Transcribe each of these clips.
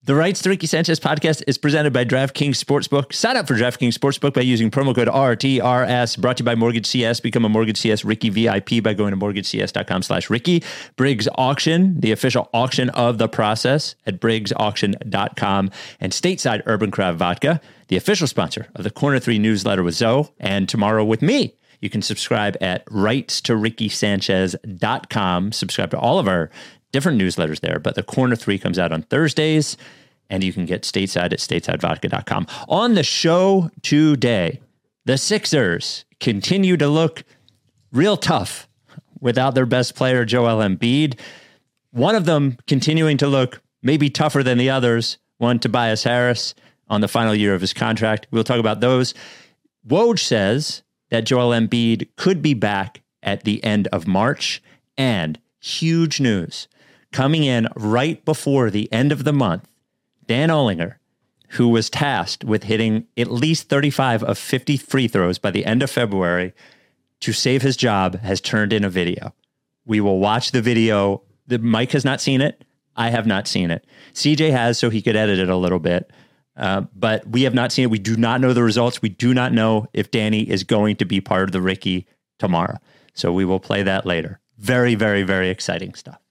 The Rights to Ricky Sanchez podcast is presented by DraftKings Sportsbook. Sign up for DraftKings Sportsbook by using promo code RTRS. Brought to you by Mortgage CS. Become a Mortgage CS Ricky VIP by going to mortgagecs.com/Ricky. Briggs Auction, the official auction of the process at briggsauction.com. And Stateside Urban Craft Vodka, the official sponsor of the Corner 3 newsletter with Zoe and Tomorrow with me. You can subscribe at rightstoRickySanchez.com. Subscribe to all of our different newsletters there, but the Corner 3 comes out on Thursdays, and you can get Stateside at statesidevodka.com. On the show today, the Sixers continue to look real tough without their best player, Joel Embiid. One of them continuing to look maybe tougher than the others, one Tobias Harris on the final year of his contract. We'll talk about those. Woj says that Joel Embiid could be back at the end of March, and huge news coming in right before the end of the month. Dan Olinger, who was tasked with hitting at least 35 of 50 free throws by the end of February to save his job, has turned in a video. We will watch the video. Mike has not seen it. I have not seen it. CJ has, so he could edit it a little bit. But we have not seen it. We do not know the results. We do not know if Danny is going to be part of the Ricky tomorrow. So we will play that later. Very, very, very exciting stuff.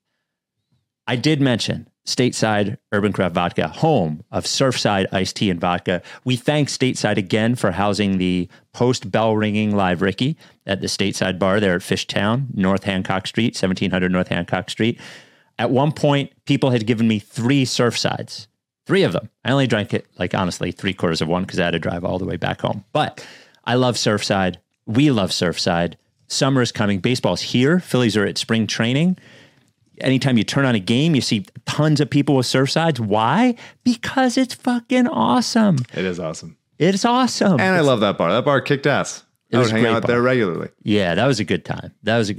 I did mention Stateside Urban Craft Vodka, home of Surfside Iced Tea and Vodka. We thank Stateside again for housing the post-bell ringing live Ricky at the Stateside Bar there at Fishtown, North Hancock Street, 1700 North Hancock Street. At one point, people had given me 3 Surfsides, 3 of them. I only drank it, honestly, 3/4 of one because I had to drive all the way back home. But I love Surfside. We love Surfside. Summer is coming. Baseball's here. Phillies are at spring training. Anytime you turn on a game, you see tons of people with Surfsides. Why? Because it's fucking awesome. It is awesome. It's awesome. And I love that bar. That bar kicked ass. I would hang out there regularly. Yeah, that was a good time.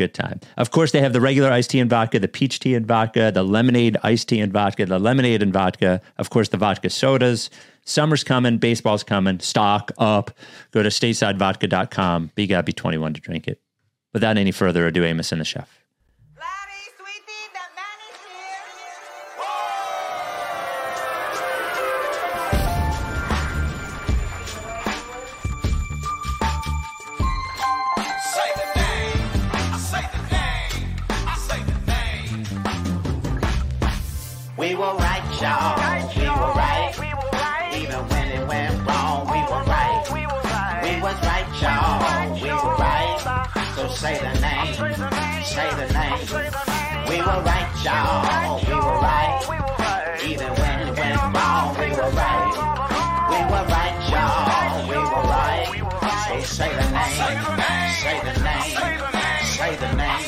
Of course, they have the regular iced tea and vodka, the peach tea and vodka, the lemonade iced tea and vodka, the lemonade and vodka. Of course, the vodka sodas. Summer's coming. Baseball's coming. Stock up. Go to statesidevodka.com. But you got to be 21 to drink it. Without any further ado, Amos and the Chef. We were right, y'all. We were right. Even when it went wrong, we were right. We was right, y'all. We were right. So say the name. Say the name. We were right, y'all. We were right. Even when it went wrong, we were right. We were right, y'all. We were right. So say the name. Say the name. Say the name.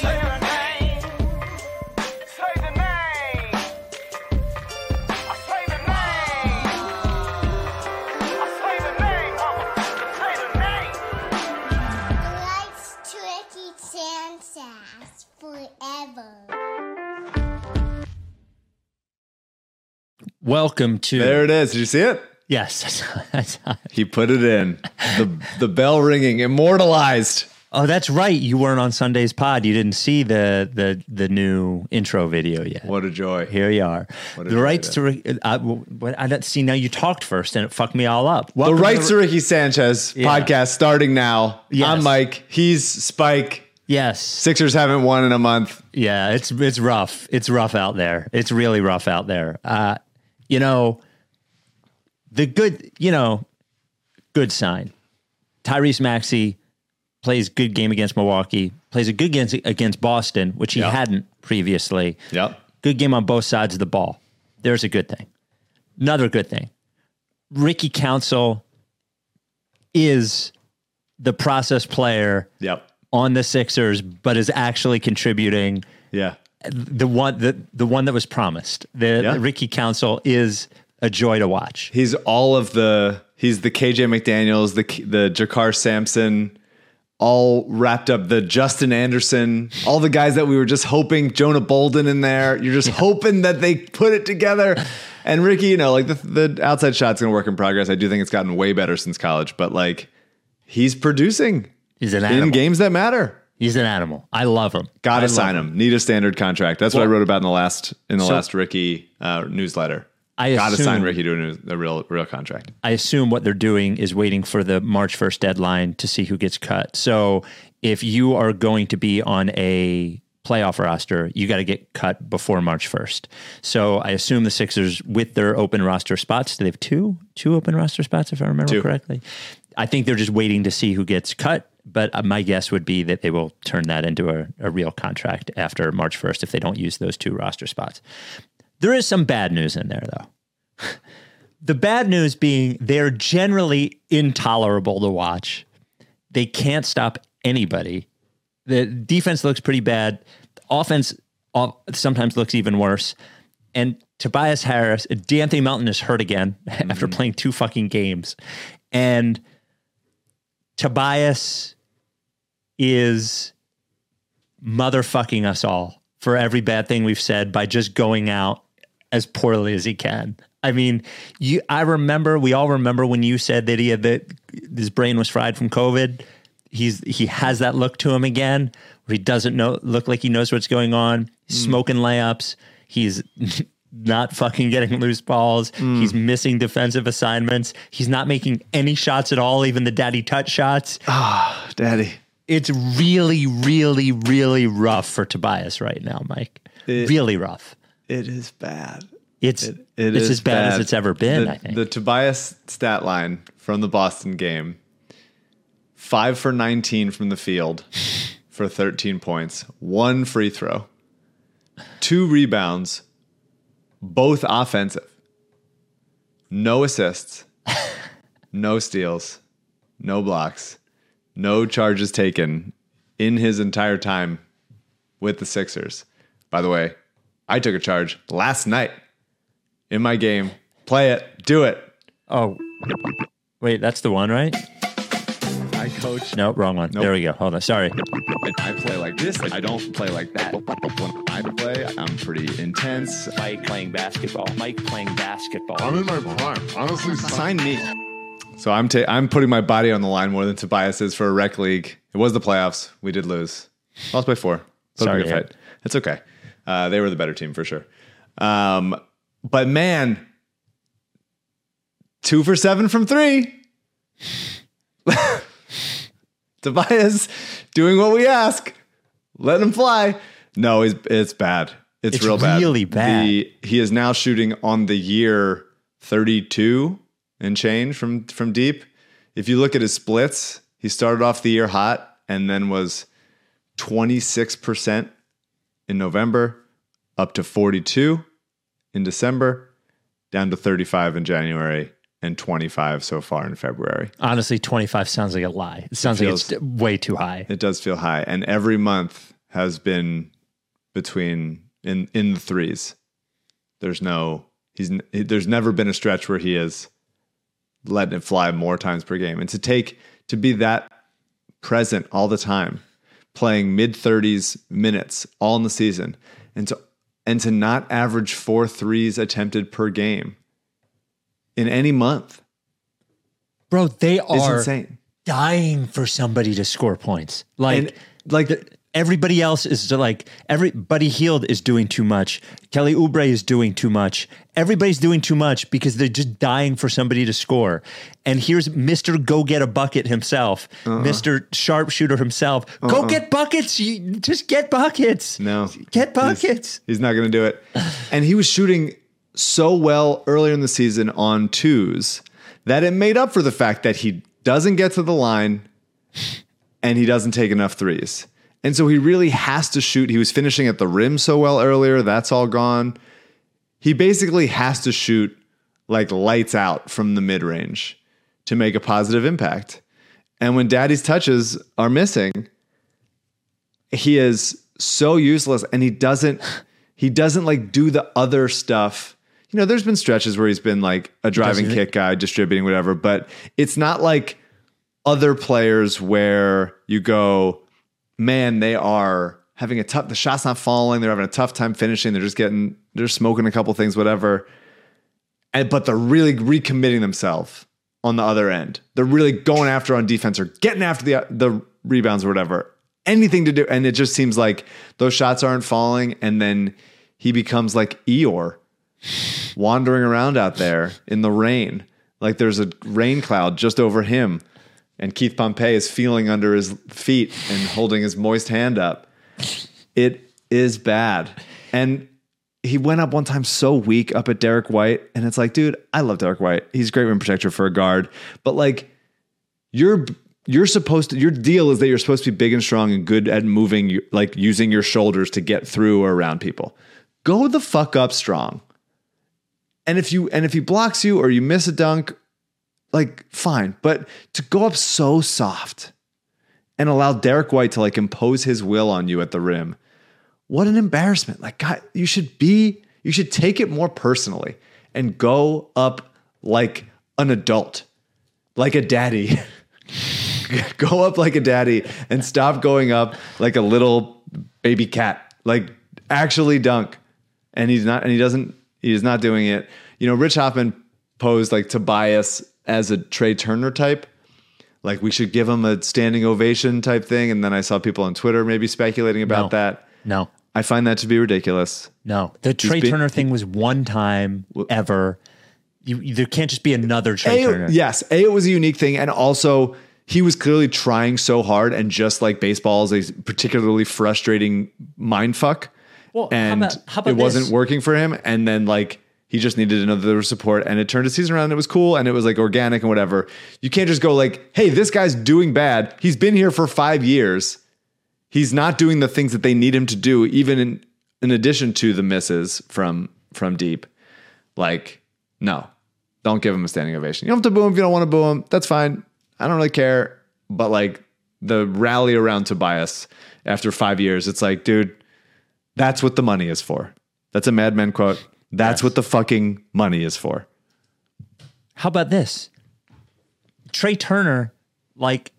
Welcome to... There it is. Did you see it? Yes. He put it in. The bell ringing, immortalized. Oh, that's right. You weren't on Sunday's pod. You didn't see the new intro video yet. What a joy. Here you are. The rights to... I don't see, now you talked first and it fucked me all up. Welcome the Rights to Ricky Sanchez podcast starting now. Yes. I'm Mike. He's Spike. Yes. Sixers haven't won in a month. Yeah, it's rough. It's rough out there. It's really rough out there. The good sign. Tyrese Maxey plays good game against Milwaukee, plays a good game against Boston, which he hadn't previously. Yep. Good game on both sides of the ball. There's a good thing. Another good thing. Ricky Council is the process player on the Sixers, but is actually contributing. Yeah. The one that was promised. Ricky Council is a joy to watch. He's he's the KJ McDaniels, the Jakar Sampson, all wrapped up, the Justin Anderson, all the guys that we were just hoping, Jonah Bolden in there. You're just hoping that they put it together. And Ricky, the outside shot's going to work in progress. I do think it's gotten way better since college, but he's producing. He's an animal. In games that matter. He's an animal. I love him. Gotta sign him. Need a standard contract. That's what I wrote about in the last Ricky newsletter. Got to assume- sign Ricky to a real contract. I assume what they're doing is waiting for the March 1st deadline to see who gets cut. So if you are going to be on a playoff roster, you got to get cut before March 1st. So I assume the Sixers, with their open roster spots, do they have two open roster spots, if I remember correctly? I think they're just waiting to see who gets cut. But my guess would be that they will turn that into a real contract after March 1st if they don't use those 2 roster spots. There is some bad news in there, though. The bad news being they're generally intolerable to watch. They can't stop anybody. The defense looks pretty bad. The offense sometimes looks even worse. And Tobias Harris, D'Anthony Melton is hurt again after playing 2 fucking games. And Tobias is motherfucking us all for every bad thing we've said by just going out as poorly as he can. I mean, we all remember when you said that his brain was fried from COVID. He has that look to him again, where he doesn't look like he knows what's going on. He's smoking layups. He's not fucking getting loose balls. He's missing defensive assignments. He's not making any shots at all, even the daddy touch shots. Ah, daddy. It's really, really, really rough for Tobias right now, Mike. Really rough. It is bad. It's as bad as it's ever been, I think. The Tobias stat line from the Boston game, 5 for 19 from the field for 13 points, 1 free throw, 2 rebounds, both offensive, no assists, no steals, no blocks, no charges taken in his entire time with the Sixers. By the way, I took a charge last night in my game. Play it. Do it. Oh, wait, that's the one, right? I coach. No, wrong one. Nope. There we go. Hold on. Sorry. I play like this. I don't play like that. When I play, I'm pretty intense. Mike playing basketball. I'm in my prime. Honestly, Sign me. So I'm putting my body on the line more than Tobias is for a rec league. It was the playoffs. We did lose. Lost by 4. Put up a Sorry, good yeah. fight. It's okay. They were the better team for sure. But man, 2 for 7 from 3. Tobias doing what we ask. Let him fly. No, it's bad. It's real bad. Really bad. He is now shooting on the year 32 and change from deep. If you look at his splits, he started off the year hot and then was 26% in November, up to 42 in December, down to 35 in January, and 25 so far in February. Honestly, 25 sounds like a lie. It sounds like it's way too high. It does feel high. And every month has been between in the 3s. There's never been a stretch where he is letting it fly more times per game. And to be that present all the time, playing mid-30s minutes all in the season, and to not average 4 threes attempted per game in any month. Bro, they It's are insane. dying for somebody to score points. Everybody else is Buddy Hield is doing too much. Kelly Oubre is doing too much. Everybody's doing too much because they're just dying for somebody to score. And here's Mr. Go Get a Bucket himself, Mr. Sharpshooter himself. Go get buckets. Just get buckets. No. Get buckets. He's not going to do it. And he was shooting so well earlier in the season on 2s that it made up for the fact that he doesn't get to the line and he doesn't take enough 3s. And so he really has to shoot. He was finishing at the rim so well earlier. That's all gone. He basically has to shoot like lights out from the mid-range to make a positive impact. And when daddy's touches are missing, he is so useless, and he doesn't like do the other stuff. You know, there's been stretches where he's been like a driving kick guy, distributing, whatever, but it's not like other players where you go, man, they are having the shot's not falling. They're having a tough time finishing. They're smoking a couple things, whatever. But they're really recommitting themselves on the other end. They're really going after on defense or getting after the rebounds or whatever. Anything to do. And it just seems like those shots aren't falling. And then he becomes like Eeyore wandering around out there in the rain. Like there's a rain cloud just over him. And Keith Pompey is feeling under his feet and holding his moist hand up. It is bad. And he went up one time so weak up at Derek White. And it's like, dude, I love Derek White. He's a great rim protector for a guard. But like, you're supposed to, your deal is that you're supposed to be big and strong and good at moving, like using your shoulders to get through or around people. Go the fuck up strong. And if he blocks you or you miss a dunk, like, fine. But to go up so soft and allow Derek White to like impose his will on you at the rim, what an embarrassment. Like, God, you should take it more personally and go up like an adult, like a daddy. Go up like a daddy and stop going up like a little baby cat. Like, actually dunk. And he's not doing it. You know, Rich Hoffman posed like Tobias as a Trey Turner type, like we should give him a standing ovation type thing. And then I saw people on Twitter maybe speculating about that. No, I find that to be ridiculous. No, the Trey Turner thing was one time ever. There can't just be another Trey Turner. Yes. It was a unique thing. And also he was clearly trying so hard, and just like baseball is a particularly frustrating mind fuck. Well, and how about it wasn't working for him. And then like, he just needed another support, and it turned his season around, and it was cool, and it was like organic and whatever. You can't just go like, hey, this guy's doing bad. He's been here for 5 years. He's not doing the things that they need him to do, even in addition to the misses from deep. Like, no, don't give him a standing ovation. You don't have to boo him if you don't want to boo him. That's fine. I don't really care. But like the rally around Tobias after 5 years, it's like, dude, that's what the money is for. That's a Mad Men quote. That's what the fucking money is for. How about this? Trey Turner, like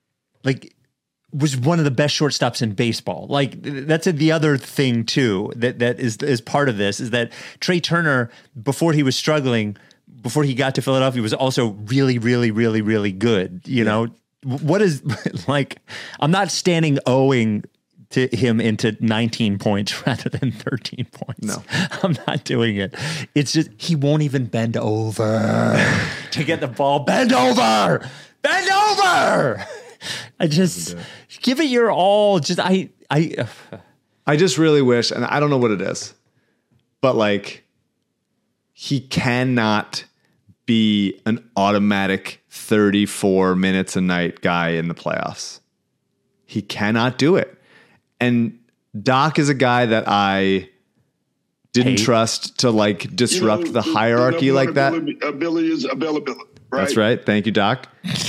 was one of the best shortstops in baseball. Like that's the other thing too, that is part of this, is that Trey Turner, before he was struggling, before he got to Philadelphia, was also really, really, really, really good. You know, what is like, I'm not standing owing to him into 19 points rather than 13 points. No, I'm not doing it. It's just, he won't even bend over to get the ball. Bend over. I just give it your all. Just, I just really wish, and I don't know what it is, but like, he cannot be an automatic 34 minutes a night guy in the playoffs. He cannot do it. And Doc is a guy that I didn't trust to like disrupt the hierarchy like that. Ability is availability. Right? That's right. Thank you, Doc.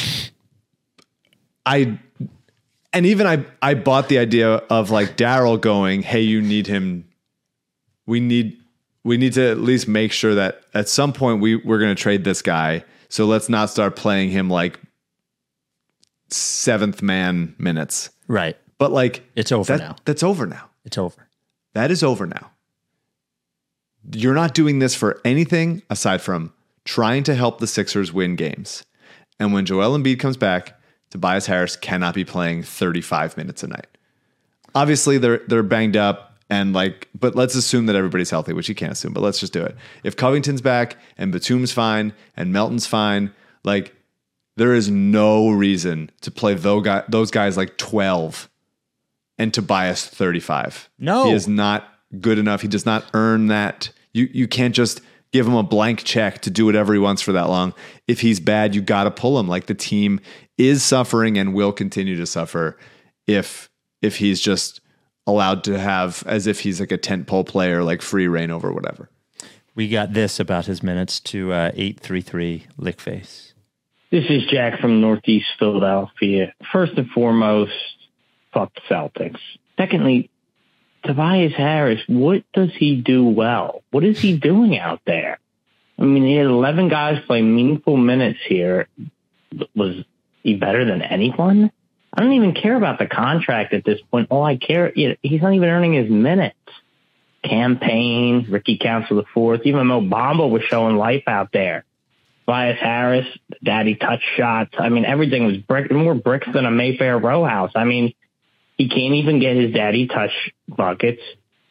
I bought the idea of like Daryl going, hey, you need him. We need to at least make sure that at some point we're going to trade this guy. So let's not start playing him like seventh man minutes. Right. But like, it's over now. That's over now. It's over. That is over now. You're not doing this for anything aside from trying to help the Sixers win games. And when Joel Embiid comes back, Tobias Harris cannot be playing 35 minutes a night. Obviously, they're banged up and like, but let's assume that everybody's healthy, which you can't assume, but let's just do it. If Covington's back and Batum's fine and Melton's fine, like there is no reason to play those guys like 12 and Tobias 35. No. He is not good enough. He does not earn that. You can't just give him a blank check to do whatever he wants for that long. If he's bad, you got to pull him. Like the team is suffering and will continue to suffer if he's just allowed to have, as if he's like a tentpole player, like free reign over whatever. We got this about his minutes to 833 Lickface. This is Jack from Northeast Philadelphia. First and foremost, fuck the Celtics. Secondly, Tobias Harris, what does he do well? What is he doing out there? I mean, he had 11 guys play meaningful minutes here. Was he better than anyone? I don't even care about the contract at this point. All I care, he's not even earning his minutes. Campaign, Ricky Council IV, even Mo Bamba was showing life out there. Tobias Harris, daddy touch shots. I mean, everything was more bricks than a Mayfair row house. I mean, he can't even get his daddy touch buckets.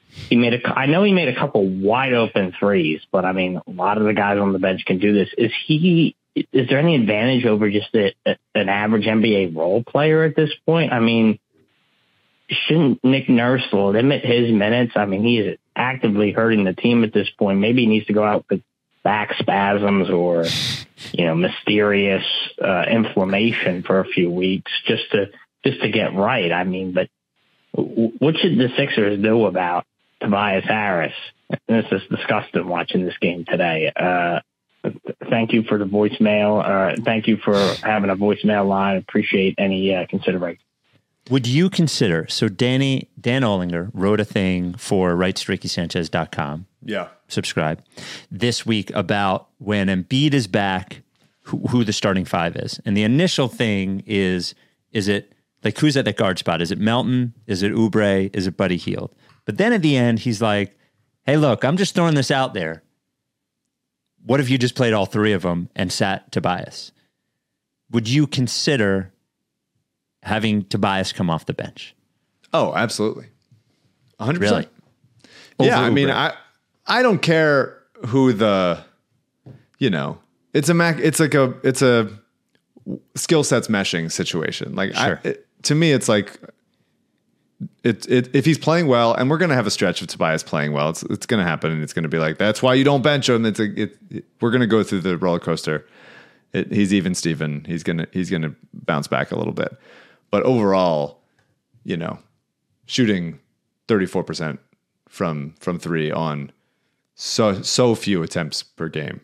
I know he made a couple wide open threes, but I mean, a lot of the guys on the bench can do this. Is there any advantage over just an average NBA role player at this point? I mean, shouldn't Nick Nurse limit his minutes? I mean, he is actively hurting the team at this point. Maybe he needs to go out with back spasms or, mysterious inflammation for a few weeks just to get right. I mean, but what should the Sixers do about Tobias Harris? This is disgusting watching this game today. Thank you for the voicemail. Thank you for having a voicemail line. Appreciate any consideration. Would you consider, so Dan Olinger wrote a thing for WriteStrickySanchez.com. Yeah. Subscribe this week about when Embiid is back, who the starting five is. And the initial thing is it like, who's at the guard spot? Is it Melton? Is it Oubre? Is it Buddy Hield? But then at the end, he's like, hey, look, I'm just throwing this out there. What if you just played all three of them and sat Tobias? Would you consider having Tobias come off the bench? Oh, absolutely. 100%. Really? Yeah, Over I mean, Oubre. I don't care who it's a skill sets meshing situation. Like, Sure. To me, it's like, if he's playing well, and we're going to have a stretch of Tobias playing well, it's going to happen, and it's going to be like, that's why you don't bench him. We're going to go through the roller coaster. He's even Steven. He's going to bounce back a little bit. But overall, shooting 34% from three on so few attempts per game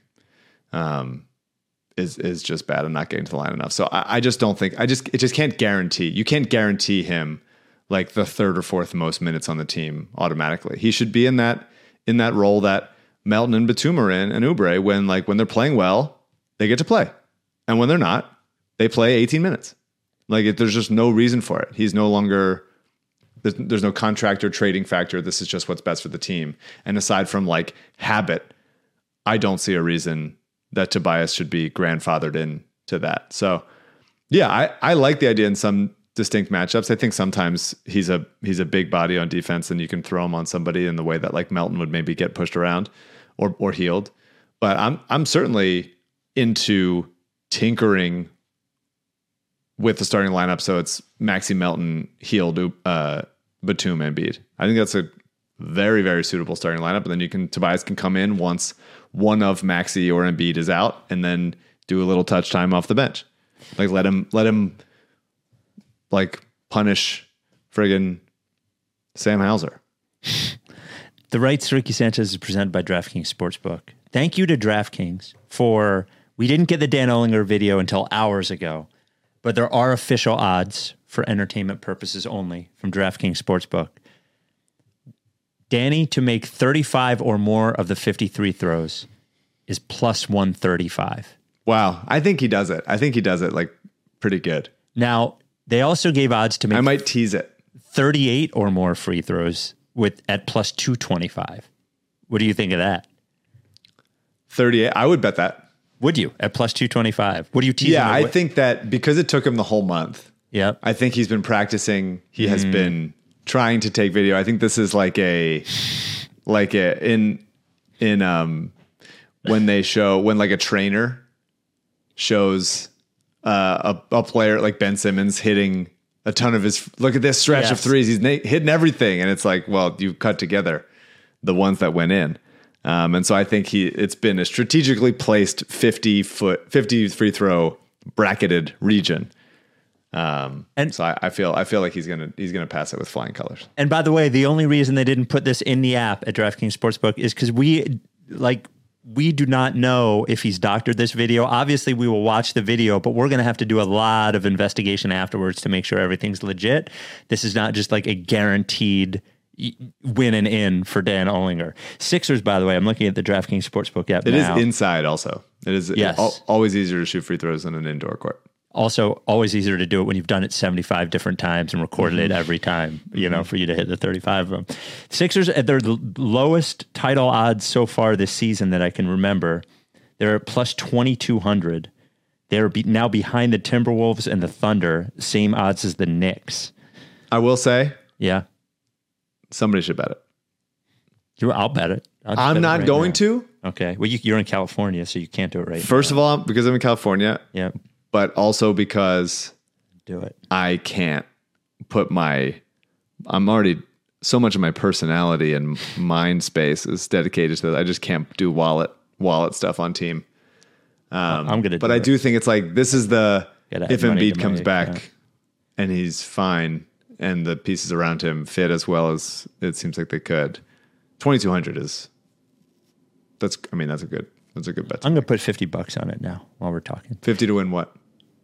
is just bad. I'm not getting to the line enough. So I just don't think it just can't guarantee. You can't guarantee him like the third or fourth most minutes on the team automatically. He should be in that role that Melton and Batum are in, and Oubre when they're playing well, they get to play, and when they're not, they play 18 minutes. Like, there's just no reason for it. He's no longer, there's no contract or trading factor. This is just what's best for the team. And aside from like habit, I don't see a reason that Tobias should be grandfathered into that. So yeah, I like the idea in some distinct matchups. I think sometimes he's a big body on defense, and you can throw him on somebody in the way that like Melton would maybe get pushed around or healed. But I'm certainly into tinkering with the starting lineup, so it's Maxey, Melton, Hield, Batum, Embiid. I think that's a very, very suitable starting lineup. And then Tobias can come in once one of Maxey or Embiid is out, and then do a little touch time off the bench. Like, let him like punish friggin' Sam Hauser. The Rights to Ricky Sanchez is presented by DraftKings Sportsbook. Thank you to DraftKings we didn't get the Dan Olinger video until hours ago, but there are official odds for entertainment purposes only from DraftKings Sportsbook. Danny to make 35 or more of the 53 throws is plus 135. Wow. I think he does it. Like pretty good. Now, they also gave odds to make I might tease it. 38 or more free throws at plus 225. What do you think of that? 38. I would bet that. Would you at plus 225? What do you tease? Yeah, I think that because it took him the whole month. Yeah, I think he's been practicing. He has been trying to take video. I think this is when a trainer shows a player like Ben Simmons hitting a ton of his, look at this stretch of threes. He's hitting everything. And it's like, well, you cut together the ones that went in. And so I think it's been a strategically placed 50 free throw bracketed region. And so I feel like he's gonna pass it with flying colors. And by the way, the only reason they didn't put this in the app at DraftKings Sportsbook is because we do not know if he's doctored this video. Obviously, we will watch the video, but we're going to have to do a lot of investigation afterwards to make sure everything's legit. This is not just like a guaranteed win and in for Dan Olinger. Sixers, by the way, I'm looking at the DraftKings Sportsbook app now. It is inside also. It is always easier to shoot free throws on an indoor court. Also, always easier to do it when you've done it 75 different times and recorded it every time, for you to hit the 35 of them. Sixers at their lowest title odds so far this season that I can remember. They're at plus 2,200. They're now behind the Timberwolves and the Thunder, same odds as the Knicks. I will say, yeah, somebody should bet it. I'll bet it. I'll bet I'm it not right going now. to. Okay. Well, you're in California, so you can't do it right First of all, because I'm in California, now. Yeah. but also because Do it. I can't put I'm already, so much of my personality and mind space is dedicated to that. I just can't do wallet stuff on team. I'm going to But I do think it's like, this is Gotta if add money Embiid to comes my back account. and he's fine and the pieces around him fit as well as it seems like they could. 2,200 that's a good bet. I'm going to put $50 on it now while we're talking. 50 to win what?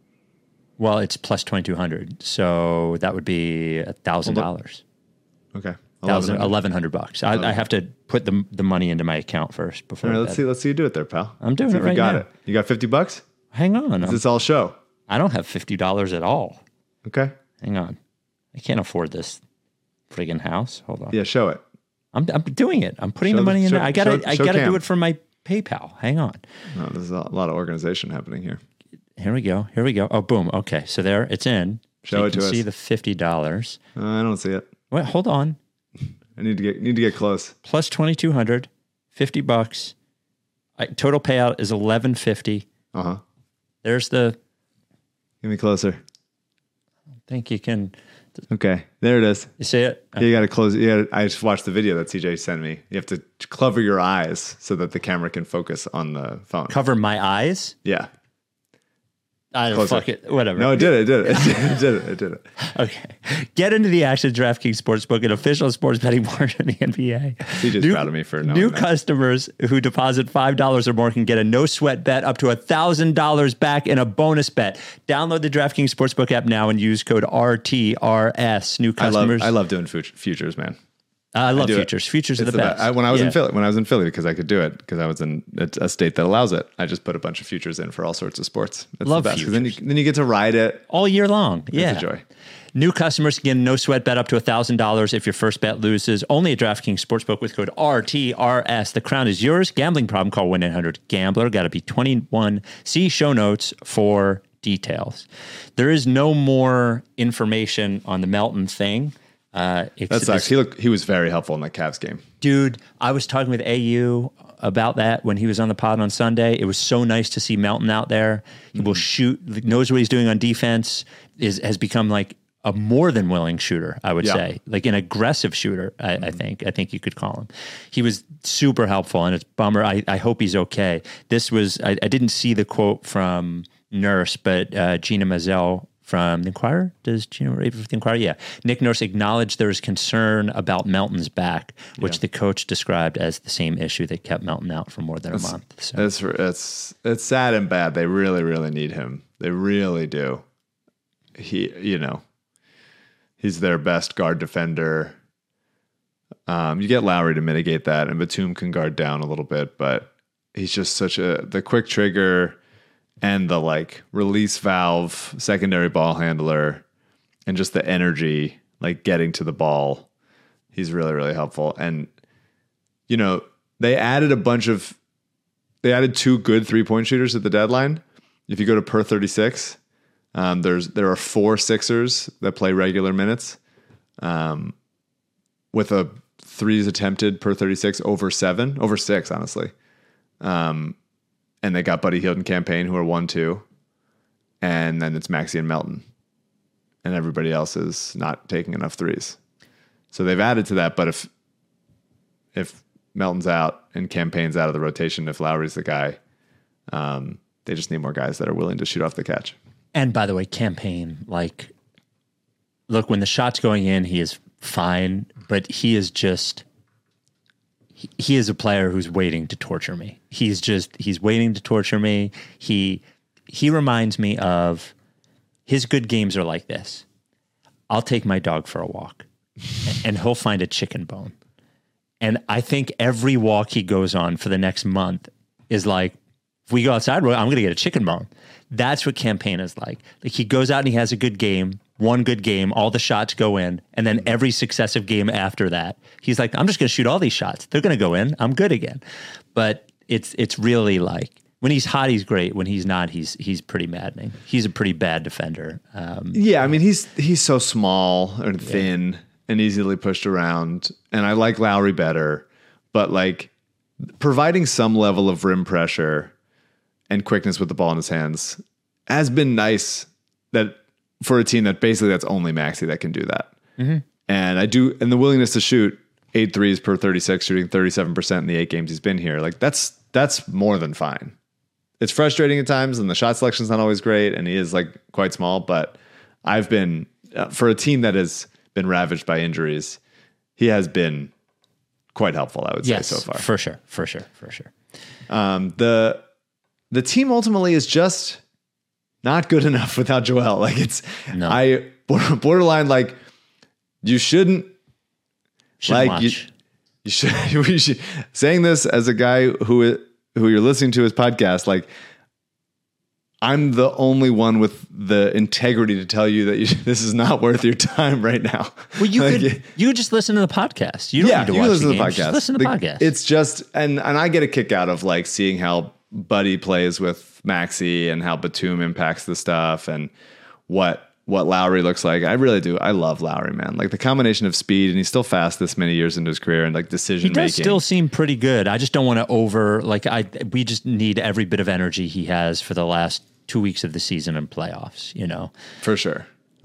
Well, it's plus 2,200. So that would be $1,000. Okay. $1,100. I have to put the money into my account first before. All right, let's see you do it there, pal. I'm doing See it if you right got now. it. You got $50? Hang on. Is this all show? I don't have $50 at all. Okay. Hang on. I can't afford this friggin' house. Hold on. Yeah, show it. I'm doing it. I'm putting Show the money in show- there. I gotta show do Cam. it from my PayPal. Hang on. No, there's a lot of organization happening here. Here we go. Oh, boom. Okay. So there it's in. Show so it you to can see us. the $50. I don't see it. Wait, hold on. I need to get close. Plus 2,200, $50. Total payout is $1,150. Uh-huh. There's the. Get me closer. I think you can. Okay. There it is. You see it? You got to close. I just watched the video that CJ sent me. You have to cover your eyes so that the camera can focus on the phone. Cover my eyes. Yeah. I don't Closer. fuck it. Whatever. No, it did it. It did it. Okay. Get into the action. DraftKings Sportsbook, an official sports betting partner in the NBA. CJ's proud of me for knowing new that. customers who deposit $5 or more can get a no sweat bet up to $1,000 back in a bonus bet. Download the DraftKings Sportsbook app now and use code RTRS. New customers. I love doing futures, man. I love do it. futures. Futures are It's the best. When I was Yeah. in Philly, because I could do it because I was in a state that allows it. I just put a bunch of futures in for all sorts of sports. It's Love the best 'cause then you get to ride it. All year long. Yeah. It's a joy. New customers can get a no sweat bet up to $1,000 if your first bet loses. Only at DraftKings Sportsbook with code RTRS. The crown is yours. Gambling problem? Call 1-800-GAMBLER. Got to be 21. See show notes for details. There is no more information on the Melton thing. That sucks. He was very helpful in that Cavs game. Dude, I was talking with AU about that when he was on the pod on Sunday. It was so nice to see Melton out there. He will shoot, knows what he's doing on defense, has become like a more than willing shooter, I would say. Like an aggressive shooter, I think you could call him. He was super helpful, and it's bummer. I hope he's okay. This was, I didn't see the quote from Nurse, but Gina Mazel from the Inquirer. Does Gina write for the Inquirer? Yeah. Nick Nurse acknowledged there is concern about Melton's back, which the coach described as the same issue that kept Melton out for more than a month. So. It's sad and bad. They really, really need him. They really do. He's their best guard defender. You get Lowry to mitigate that, and Batum can guard down a little bit, but he's just the quick trigger and the like release valve, secondary ball handler, and just the energy, like getting to the ball. He's really, really helpful. And, they added two good 3-point shooters at the deadline. If you go to per 36, there are 4 Sixers that play regular minutes, with a threes attempted per 36 over 6, honestly. And they got Buddy Hield and Campaign, who are 1-2. And then it's Maxey and Melton. And everybody else is not taking enough threes. So they've added to that. But if Melton's out and Campaign's out of the rotation, if Lowry's the guy, they just need more guys that are willing to shoot off the catch. And by the way, Campaign, look, when the shot's going in, he is fine. But he is just... He is a player who's waiting to torture me. He's waiting to torture me. He reminds me of, his good games are like this. I'll take my dog for a walk and he'll find a chicken bone. And I think every walk he goes on for the next month is like, if we go outside, I'm going to get a chicken bone. That's what Campaign is like. Like he goes out and he has a good game, one good game, all the shots go in, and then every successive game after that, he's like, I'm just going to shoot all these shots. They're going to go in. I'm good again. But it's really like, when he's hot, he's great. When he's not, he's pretty maddening. He's a pretty bad defender. Yeah, I mean, he's so small and thin and easily pushed around. And I like Lowry better. but like providing some level of rim pressure and quickness with the ball in his hands has been nice that for a team that basically that's only Maxey that can do that. And the willingness to shoot 8 threes per 36, shooting 37% in the 8 games he's been here. Like that's more than fine. It's frustrating at times and the shot selection's not always great and he is like quite small, but I've been for a team that has been ravaged by injuries, he has been quite helpful, I would say so far. For sure. The team ultimately is just not good enough without Joel. Like borderline, like you shouldn't watch. You should saying this as a guy who you're listening to his podcast, like I'm the only one with the integrity to tell you that this is not worth your time right now. Well, you could just listen to the podcast. You don't need to watch the games. Just listen to the podcast. It's just, and I get a kick out of like seeing how Buddy plays with Maxey and how Batum impacts the stuff and what Lowry looks like. I really do. I love Lowry, man. Like the combination of speed and he's still fast this many years into his career and like decision making. He does still seem pretty good. I just don't want to we just need every bit of energy he has for the last 2 weeks of the season and playoffs, you know? For sure.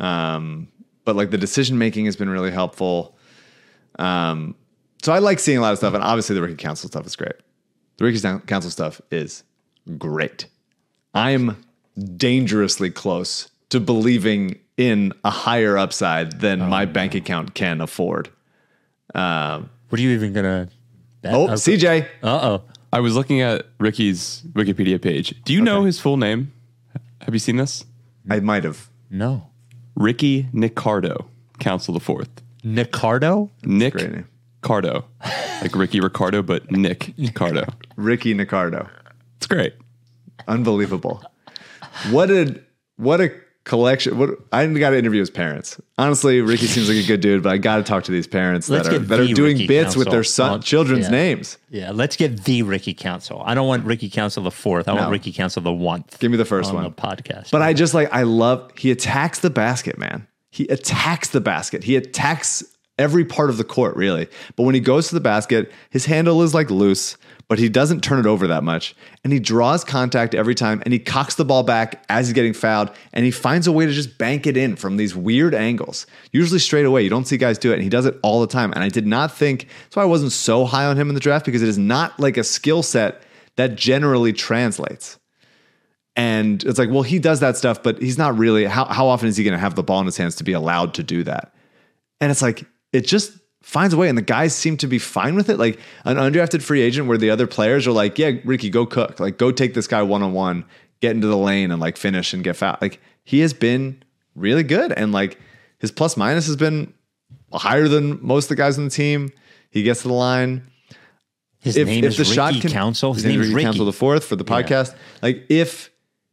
But like the decision making has been really helpful. So I like seeing a lot of stuff and obviously the Rookie Council stuff is great. The Rookie Council stuff is great. I'm dangerously close to believing in a higher upside than my bank account can afford. What are you even going to bet? CJ. Uh-oh. I was looking at Ricky's Wikipedia page. Do you know his full name? Have you seen this? I might have. No. Ricky Nicardo, Council the Fourth. Nicardo? Nick Great name. Cardo. Like Ricky Ricardo, but Nick Cardo. Ricky Nicardo. It's great. Unbelievable. What a collection. I got to interview his parents. Honestly, Ricky seems like a good dude, but I got to talk to these parents that are doing Ricky bits with Council. their children's names. Yeah, let's get the Ricky Council. I don't want Ricky Council the fourth. I want Ricky Council the 1th. Give me the first on one. the podcast. But I love, he attacks the basket, man. He attacks the basket. He attacks every part of the court, really. But when he goes to the basket, his handle is like loose, but he doesn't turn it over that much. And he draws contact every time and he cocks the ball back as he's getting fouled. And he finds a way to just bank it in from these weird angles, usually straight away. You don't see guys do it. And he does it all the time. And I did not think, that's why I wasn't so high on him in the draft, because it is not like a skill set that generally translates. And it's like, well, he does that stuff, but he's not really, how often is he going to have the ball in his hands to be allowed to do that? And it's like, it just finds a way, and the guys seem to be fine with it. Like an undrafted free agent where the other players are like, yeah, Ricky, go cook. Like, go take this guy one-on-one, get into the lane and like finish and get fouled. Like, he has been really good. And like his plus minus has been higher than most of the guys on the team. He gets to the line. His name is Ricky Council. His name is Ricky Council the Fourth for the podcast. Yeah. Like if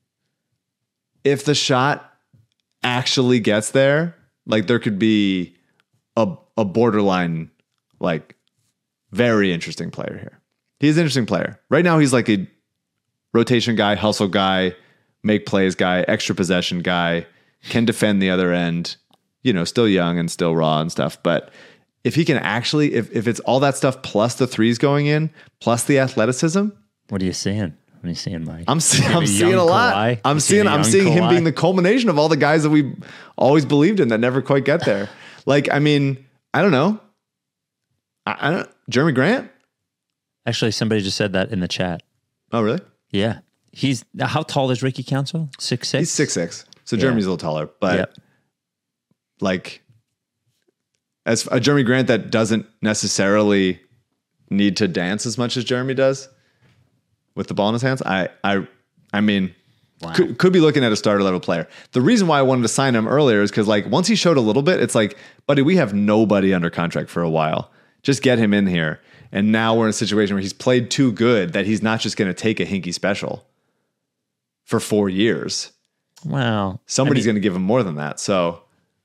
the shot actually gets there, like there could be a borderline, like very interesting player here. He's an interesting player. Right now he's like a rotation guy, hustle guy, make plays guy, extra possession guy, can defend the other end, you know, still young and still raw and stuff. But if he can actually, if it's all that stuff plus the threes going in, plus the athleticism. What are you seeing? What are you seeing, Mike? I'm seeing a lot. Kawhi? I'm seeing him being the culmination of all the guys that we always believed in that never quite get there. Like, I mean, I don't know. I don't. Jeremy Grant? Actually, somebody just said that in the chat. Oh, really? Yeah. How tall is Ricky Council? 6'6"? He's 6'6". So Jeremy's a little taller, but like as a Jeremy Grant that doesn't necessarily need to dance as much as Jeremy does with the ball in his hands. I mean, wow. Could be looking at a starter level player. The reason why I wanted to sign him earlier is because like once he showed a little bit, it's like, buddy, we have nobody under contract for a while. Just get him in here. And now we're in a situation where he's played too good that he's not just going to take a hinky special for 4 years. Wow. Somebody's going to give him more than that. So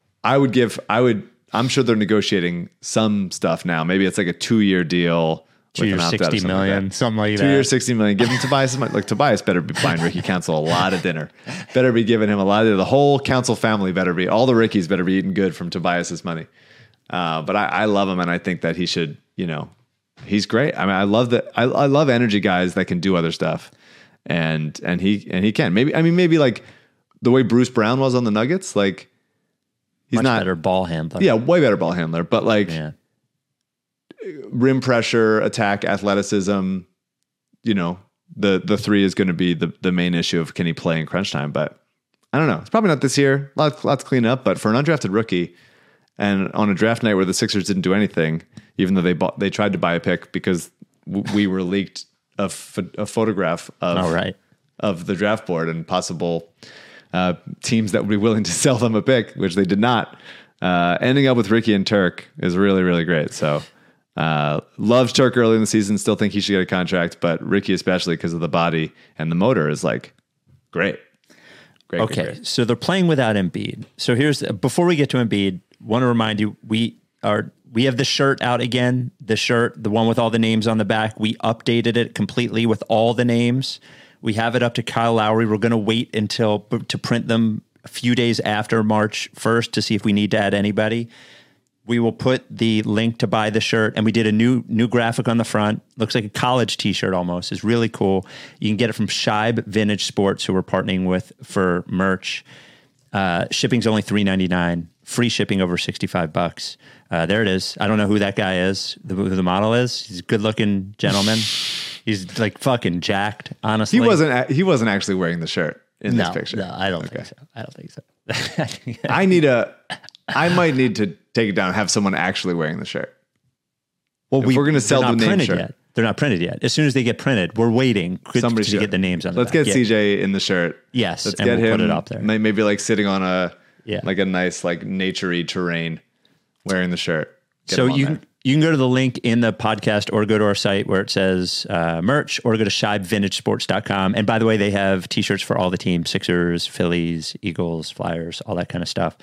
I'm sure they're negotiating some stuff now. Maybe it's like a 2-year deal. 2 years, $60 million, something like that. 2 years, $60 million. Give him Tobias as much. Like Tobias better be buying Ricky Council a lot of dinner. Better be giving him a lot of dinner. The whole Council family better be. All the Rickies better be eating good from Tobias's money. But I love him, and I think that he should, you know, he's great. I mean, I love that. I love energy guys that can do other stuff, and he can. Maybe like the way Bruce Brown was on the Nuggets. Like he's Much not better ball handler. Yeah, way better ball handler. But like Yeah. rim pressure, attack, athleticism. You know, the three is going to be the main issue of can he play in crunch time. But I don't know. It's probably not this year. Lots to clean up. But for an undrafted rookie, and on a draft night where the Sixers didn't do anything, even though they tried to buy a pick because we were leaked a photograph of the draft board and possible teams that would be willing to sell them a pick, which they did not. Ending up with Ricky and Turk is really, really great. So loved Turk early in the season. Still think he should get a contract, but Ricky especially because of the body and the motor is like great. Great. Okay, so they're playing without Embiid. So before we get to Embiid, want to remind you we have the shirt out again. The one with all the names on the back. We updated it completely with all the names. We have it up to Kyle Lowry. We're going to wait to print them a few days after March 1st to see if we need to add anybody. We will put the link to buy the shirt, and we did a new graphic on the front. Looks like a college T-shirt almost. It's really cool. You can get it from Scheib Vintage Sports, who we're partnering with for merch. Shipping's only $3.99. Free shipping over $65. There it is. I don't know who that guy is. Who the model is. He's a good-looking gentleman. He's like fucking jacked. Honestly, he wasn't actually wearing the shirt in this picture. No, I don't think so. I don't think so. I might need to take it down and have someone actually wearing the shirt. Well, we're going to sell the name shirt. Yet. They're not printed yet. As soon as they get printed, we're waiting to get the names on the Let's back. get CJ in the shirt. Yes, let's and get we'll him. Put it up there. Maybe like sitting on a nice like naturey terrain, wearing the shirt. So you can go to the link in the podcast or go to our site where it says merch, or go to ScheibVintageSports.com. And by the way, they have T-shirts for all the teams: Sixers, Phillies, Eagles, Flyers, all that kind of stuff.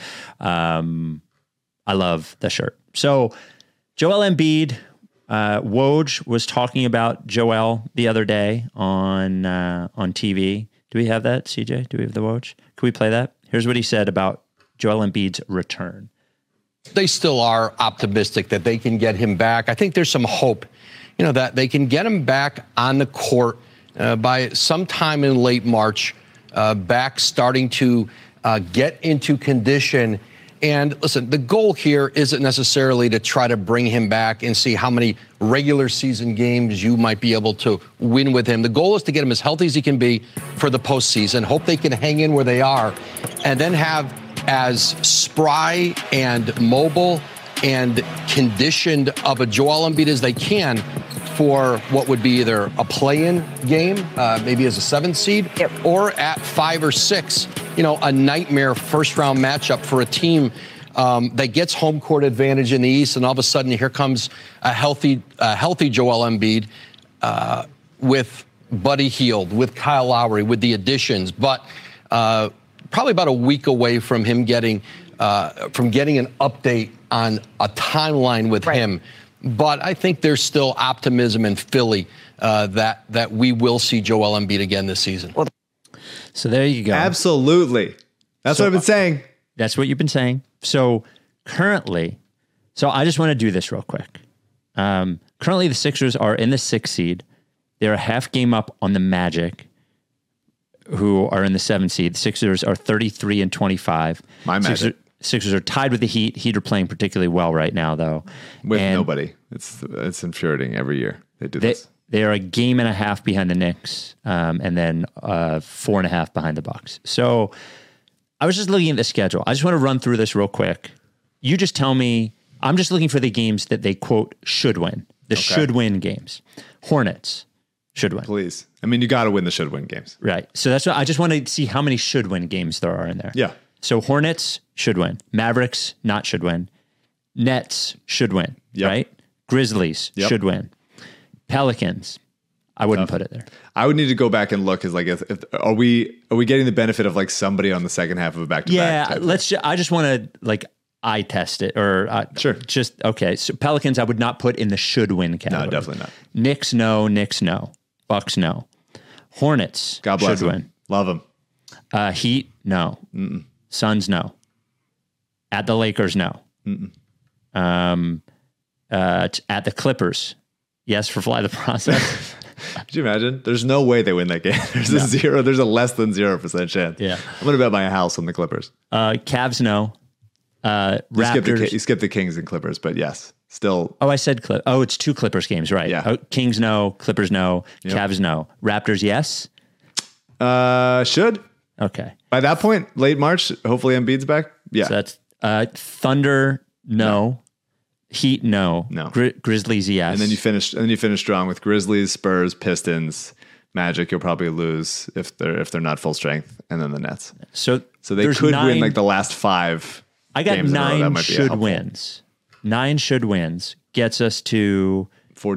I love the shirt. So Joel Embiid, Woj was talking about Joel the other day on TV. Do we have that, CJ? Do we have the Woj? Can we play that? Here's what he said about Joel Embiid's return. They still are optimistic that they can get him back. I think there's some hope, that they can get him back on the court by sometime in late March, back starting to get into condition. And listen, the goal here isn't necessarily to try to bring him back and see how many regular season games you might be able to win with him. The goal is to get him as healthy as he can be for the postseason. Hope they can hang in where they are, and then have as spry and mobile and conditioned of a Joel Embiid as they can for what would be either a play-in game, maybe as a 7th seed, or at 5 or 6, a nightmare first-round matchup for a team that gets home court advantage in the East, and all of a sudden here comes a healthy Joel Embiid with Buddy Hield, with Kyle Lowry, with the additions, but probably about a week away from him getting an update on a timeline with him. But I think there's still optimism in Philly that we will see Joel Embiid again this season. So there you go. Absolutely. That's what I've been saying. That's what you've been saying. So currently, I just want to do this real quick. Currently, the Sixers are in the 6th seed. They're a half game up on the Magic, who are in the 7th seed. The Sixers are 33-25. My Magic. Sixers are tied with the Heat. Heat are playing particularly well right now, though. With nobody. It's infuriating every year they do this. They are a game and a half behind the Knicks, and then 4.5 behind the Bucks. So I was just looking at the schedule. I just want to run through this real quick. You just tell me. I'm just looking for the games that they, quote, should win. The should-win games. Hornets should win. Please. I mean, you got to win the should-win games. Right. So that's what I just want to see how many should-win games there are in there. Yeah. So Hornets should win. Mavericks not should win. Nets should win. Yep. Right? Grizzlies should win. Pelicans, I wouldn't put it there. I would need to go back and look. Is like, if are we getting the benefit of like somebody on the second half of a back-to-back? Yeah, I just want to like eye test it or sure. Just okay. So Pelicans, I would not put in the should win category. No, definitely not. Knicks, no. Bucks, no. Hornets, God bless should them. win. Love them. Heat, no. Mm-mm. Suns, no. At the Lakers, no. Mm-mm. At the Clippers, Yes for fly the process. Could you imagine? There's no way they win that game. There's a less than 0% chance. Yeah. I'm going to bet my house on the Clippers. Cavs, no. Raptors. You skipped the Kings and Clippers, but yes, still. Oh, I said it's 2 Clippers games, right? Yeah. Oh, Kings, no. Clippers, no. Yep. Cavs, no. Raptors, yes. Should. Okay. By that point, late March, hopefully Embiid's back. Yeah. So that's Thunder, no. Heat, no. No. Grizzlies, yes. And then you finish strong with Grizzlies, Spurs, Pistons, Magic. You'll probably lose if they're not full strength, and then the Nets. So they could win like the last 5. I got games in a row. That 9 might be should helpful. wins. 9 should wins gets us to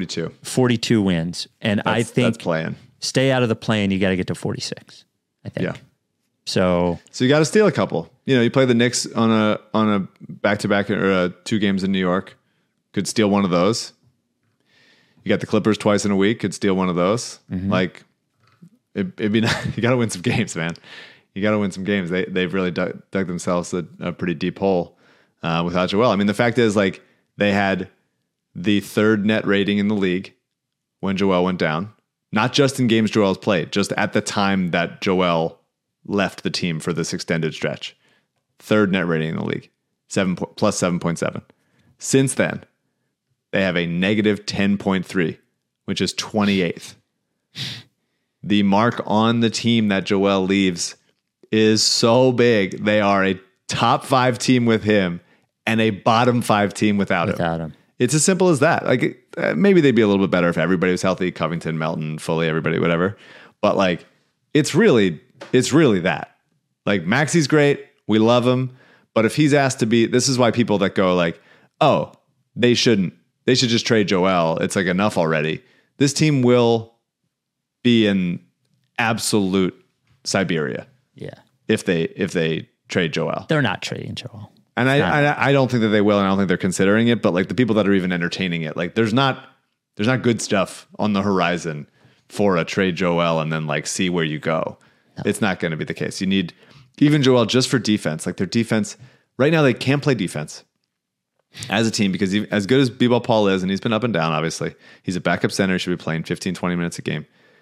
42 wins, and I think that's playing. Stay out of the play-in. You got to get to 46. I think. Yeah. So you got to steal a couple. You play the Knicks on a back-to-back or 2 games in New York. Could steal one of those. You got the Clippers twice in a week. Could steal one of those. Mm-hmm. Like it'd be nice. You got to win some games, man. You got to win some games. They've really dug themselves a pretty deep hole without Joel. I mean, the fact is, like, they had the 3rd net rating in the league when Joel went down. Not just in games Joel's played, just at the time that Joel left the team for this extended stretch. 3rd net rating in the league, plus 7.7. Since then, they have a negative 10.3, which is 28th. The mark on the team that Joel leaves is so big. They are a top 5 team with him and a bottom 5 team without him. It's as simple as that. Like, maybe they'd be a little bit better if everybody was healthy, Covington, Melton, Foley, everybody, whatever. But like, it's really that. Like, Maxi's great. We love him. But if he's asked to be, this is why people that go like, oh, they should just trade Joel. It's like enough already. This team will be in absolute Siberia. Yeah. If they trade Joel. They're not trading Joel. And I don't think that they will, and I don't think they're considering it, but like the people that are even entertaining it, like there's not good stuff on the horizon for a trade Joel and then like see where you go. No. It's not going to be the case. You need even Joel just for defense. Like their defense right now, they can't play defense as a team because as good as B-Ball Paul is, and he's been up and down, obviously, he's a backup center. He should be playing 15, 20 minutes a game.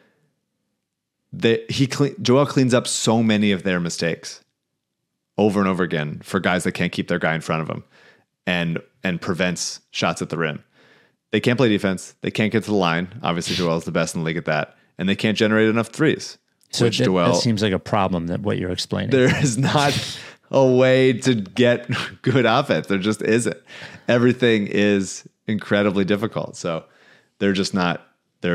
Joel cleans up so many of their mistakes over and over again for guys that can't keep their guy in front of them and prevents shots at the rim. They can't play defense. They can't get to the line. Obviously, Joel's the best in the league at that. And they can't generate enough threes. So that seems like a problem, that what you're explaining. There is not a way to get good offense. There just isn't. Everything is incredibly difficult. So they're just not,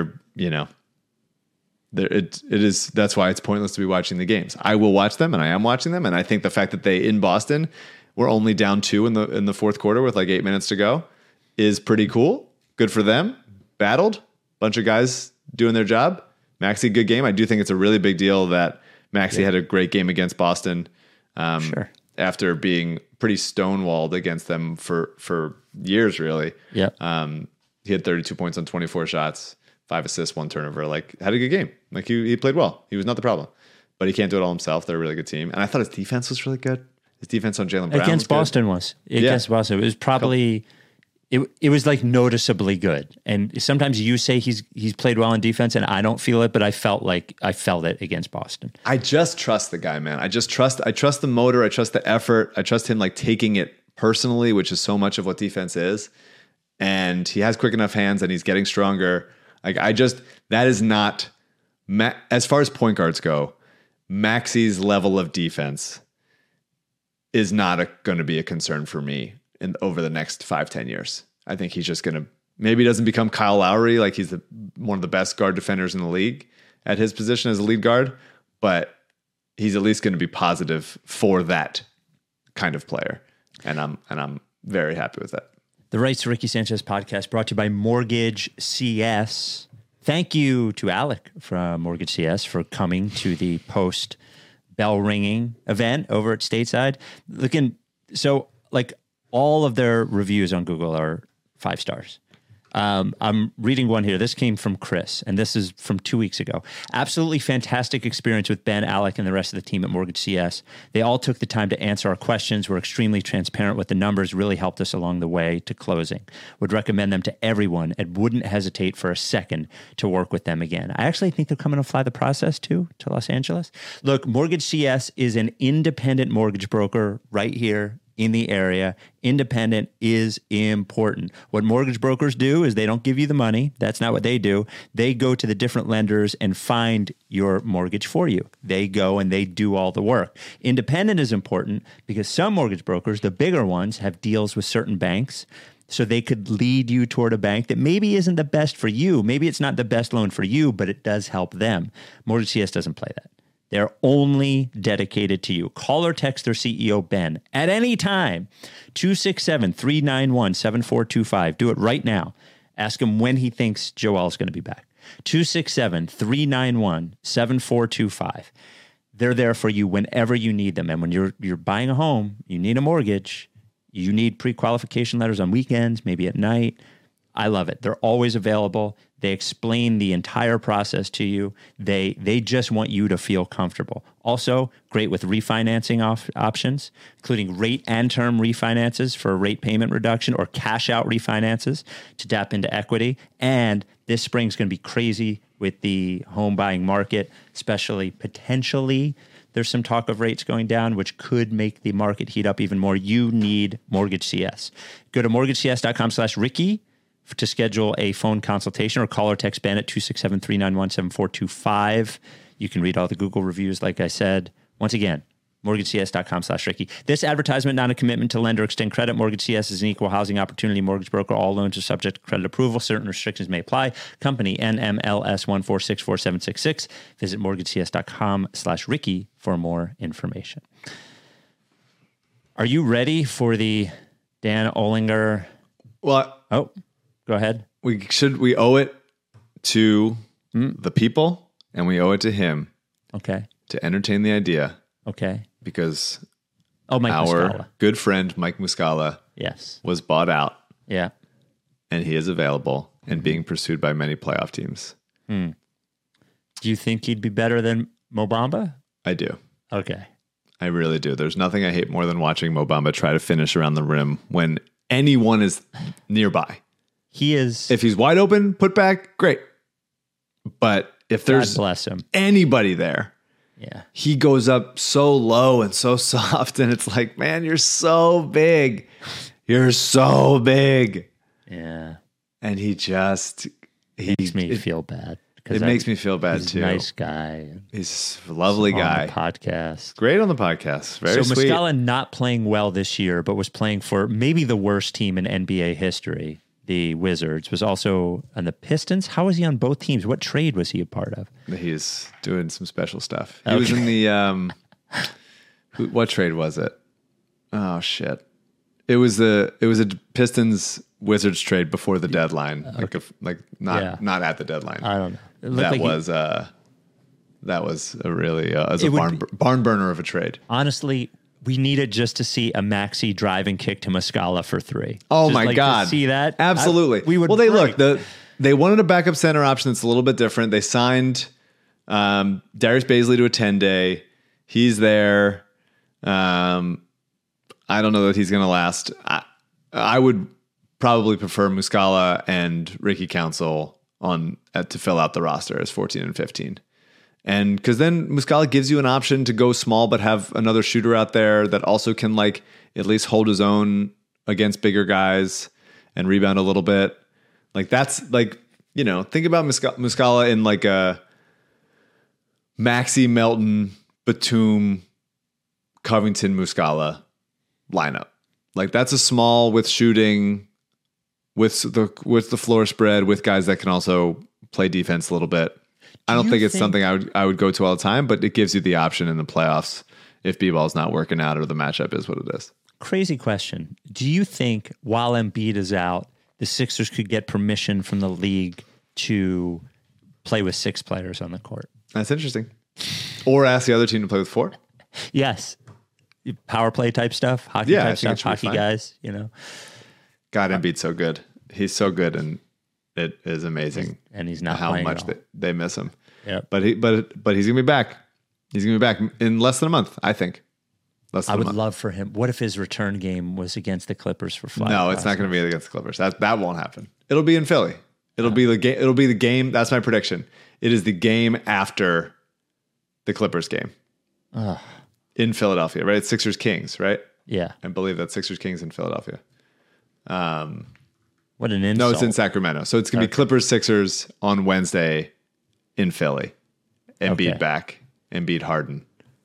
that's why it's pointless to be watching the games. I will watch them, and I am watching them. And I think the fact that they, in Boston, were only down 2 in the 4th quarter with like 8 minutes to go is pretty cool. Good for them. Battled. Bunch of guys doing their job. Maxey, good game. I do think it's a really big deal that Maxey had a great game against Boston after being pretty stonewalled against them for years, really. Yeah. He had 32 points on 24 shots, 5 assists, 1 turnover. Like, had a good game. Like, he played well. He was not the problem. But he can't do it all himself. They're a really good team. And I thought his defense was really good. His defense on Jaylen Brown against Boston was. Against Boston. It was probably... It was like noticeably good. And sometimes you say he's played well in defense and I don't feel it, but I felt it against Boston. I just trust the guy, man. I trust the motor. I trust the effort. I trust him like taking it personally, which is so much of what defense is. And he has quick enough hands and he's getting stronger. Like that is not, as far as point guards go, Maxey's level of defense is not going to be a concern for me over the next 5-10 years. I think he's just going to, maybe he doesn't become Kyle Lowry, like he's one of the best guard defenders in the league at his position as a lead guard, but he's at least going to be positive for that kind of player. And I'm very happy with that. The Rights to Ricky Sanchez podcast brought to you by Mortgage CS. Thank you to Alec from Mortgage CS for coming to the post bell ringing event over at Stateside. All of their reviews on Google are 5 stars. I'm reading one here. This came from Chris, and this is from 2 weeks ago. Absolutely fantastic experience with Ben, Alec, and the rest of the team at Mortgage CS. They all took the time to answer our questions, were extremely transparent with the numbers, really helped us along the way to closing. Would recommend them to everyone and wouldn't hesitate for a second to work with them again. I actually think they're coming to fly the process too to Los Angeles. Look, Mortgage CS is an independent mortgage broker right here in the area. Independent is important. What mortgage brokers do is they don't give you the money. That's not what they do. They go to the different lenders and find your mortgage for you. They go and they do all the work. Independent is important because some mortgage brokers, the bigger ones, have deals with certain banks. So they could lead you toward a bank that maybe isn't the best for you. Maybe it's not the best loan for you, but it does help them. Mortgage CS doesn't play that. They're only dedicated to you. Call or text their CEO, Ben, at any time, 267-391-7425. Do it right now. Ask him when he thinks Joel's going to be back. 267-391-7425. They're there for you whenever you need them. And when you're buying a home, you need a mortgage, you need pre-qualification letters on weekends, maybe at night. I love it. They're always available. They explain the entire process to you. They just want you to feel comfortable. Also, great with refinancing options, including rate and term refinances for a rate payment reduction or cash out refinances to tap into equity. And this spring's going to be crazy with the home buying market, especially potentially. There's some talk of rates going down, which could make the market heat up even more. You need Mortgage CS. Go to mortgagecs.com/Ricky to schedule a phone consultation or call or text Ben at 267-391-7425. You can read all the Google reviews, like I said. Once again, mortgagecs.com/Ricky. This advertisement, not a commitment to lend or extend credit. Mortgage CS is an equal housing opportunity mortgage broker. All loans are subject to credit approval. Certain restrictions may apply. Company NMLS 1464766. Visit mortgagecs.com/Ricky for more information. Are you ready for the Dan Olinger? Well, Go ahead. We owe it to the people, and we owe it to him. Okay. To entertain the idea. Okay. Because Mike our Muscala. good friend Mike Muscala was bought out. Yeah. And he is available and being pursued by many playoff teams. Do you think he'd be better than Mo Bamba? I do. Okay. I really do. There's nothing I hate more than watching Mo Bamba try to finish around the rim when anyone is nearby. He is. If he's wide open, put back, great. But if there's God bless him. Anybody there, he goes up so low and so soft, and it's like, man, you're so big. You're so big. Yeah. And he makes me feel bad. It makes me feel bad he's too. A nice guy. He's a lovely guy. On the podcast. Great on the podcast. Very sweet. So Muscala not playing well this year, but was playing for maybe the worst team in NBA history. The Wizards, was also on the Pistons. How was he on both teams? What trade was he a part of? He's doing some special stuff. He was in the what trade was it? Oh shit! It was a Pistons Wizards trade before the deadline, not at the deadline. I don't know. That was a really barn burner of a trade. Honestly, we needed just to see a Maxey drive and kick to Muscala for three. Oh just my God. To see that? Absolutely. They wanted a backup center option that's a little bit different. They signed Darius Bazley to a 10-day. He's there. I don't know that he's going to last. I would probably prefer Muscala and Ricky Council to fill out the roster as 14 and 15. And because then Muscala gives you an option to go small, but have another shooter out there that also can at least hold his own against bigger guys and rebound a little bit. Think about Muscala in a Maxey, Melton, Batum, Covington, Muscala lineup. That's a small with shooting, with the floor spread, with guys that can also play defense a little bit. I don't think it's something I would go to all the time, but it gives you the option in the playoffs if B-ball's not working out or the matchup is what it is. Crazy question. Do you think while Embiid is out, the Sixers could get permission from the league to play with 6 players on the court? That's interesting. Or ask the other team to play with 4? Yes. Power play type stuff, hockey type stuff, hockey guys, God, Embiid's so good. He's so good, and It is amazing. And he's not how playing much at all. they miss him. Yeah. But he's gonna be back. He's gonna be back in less than a month, I think. I would love for him. What if his return game was against the Clippers for flying? No, it's not going to be against the Clippers. That won't happen. It'll be in Philly. It'll be the game. It'll be the game. That's my prediction. It is the game after the Clippers game in Philadelphia, right? It's Sixers Kings, right? Yeah. I believe that's Sixers Kings in Philadelphia. What an insult. No, it's in Sacramento. So it's going to be Clippers Sixers on Wednesday in Philly. Embiid back. Embiid Harden.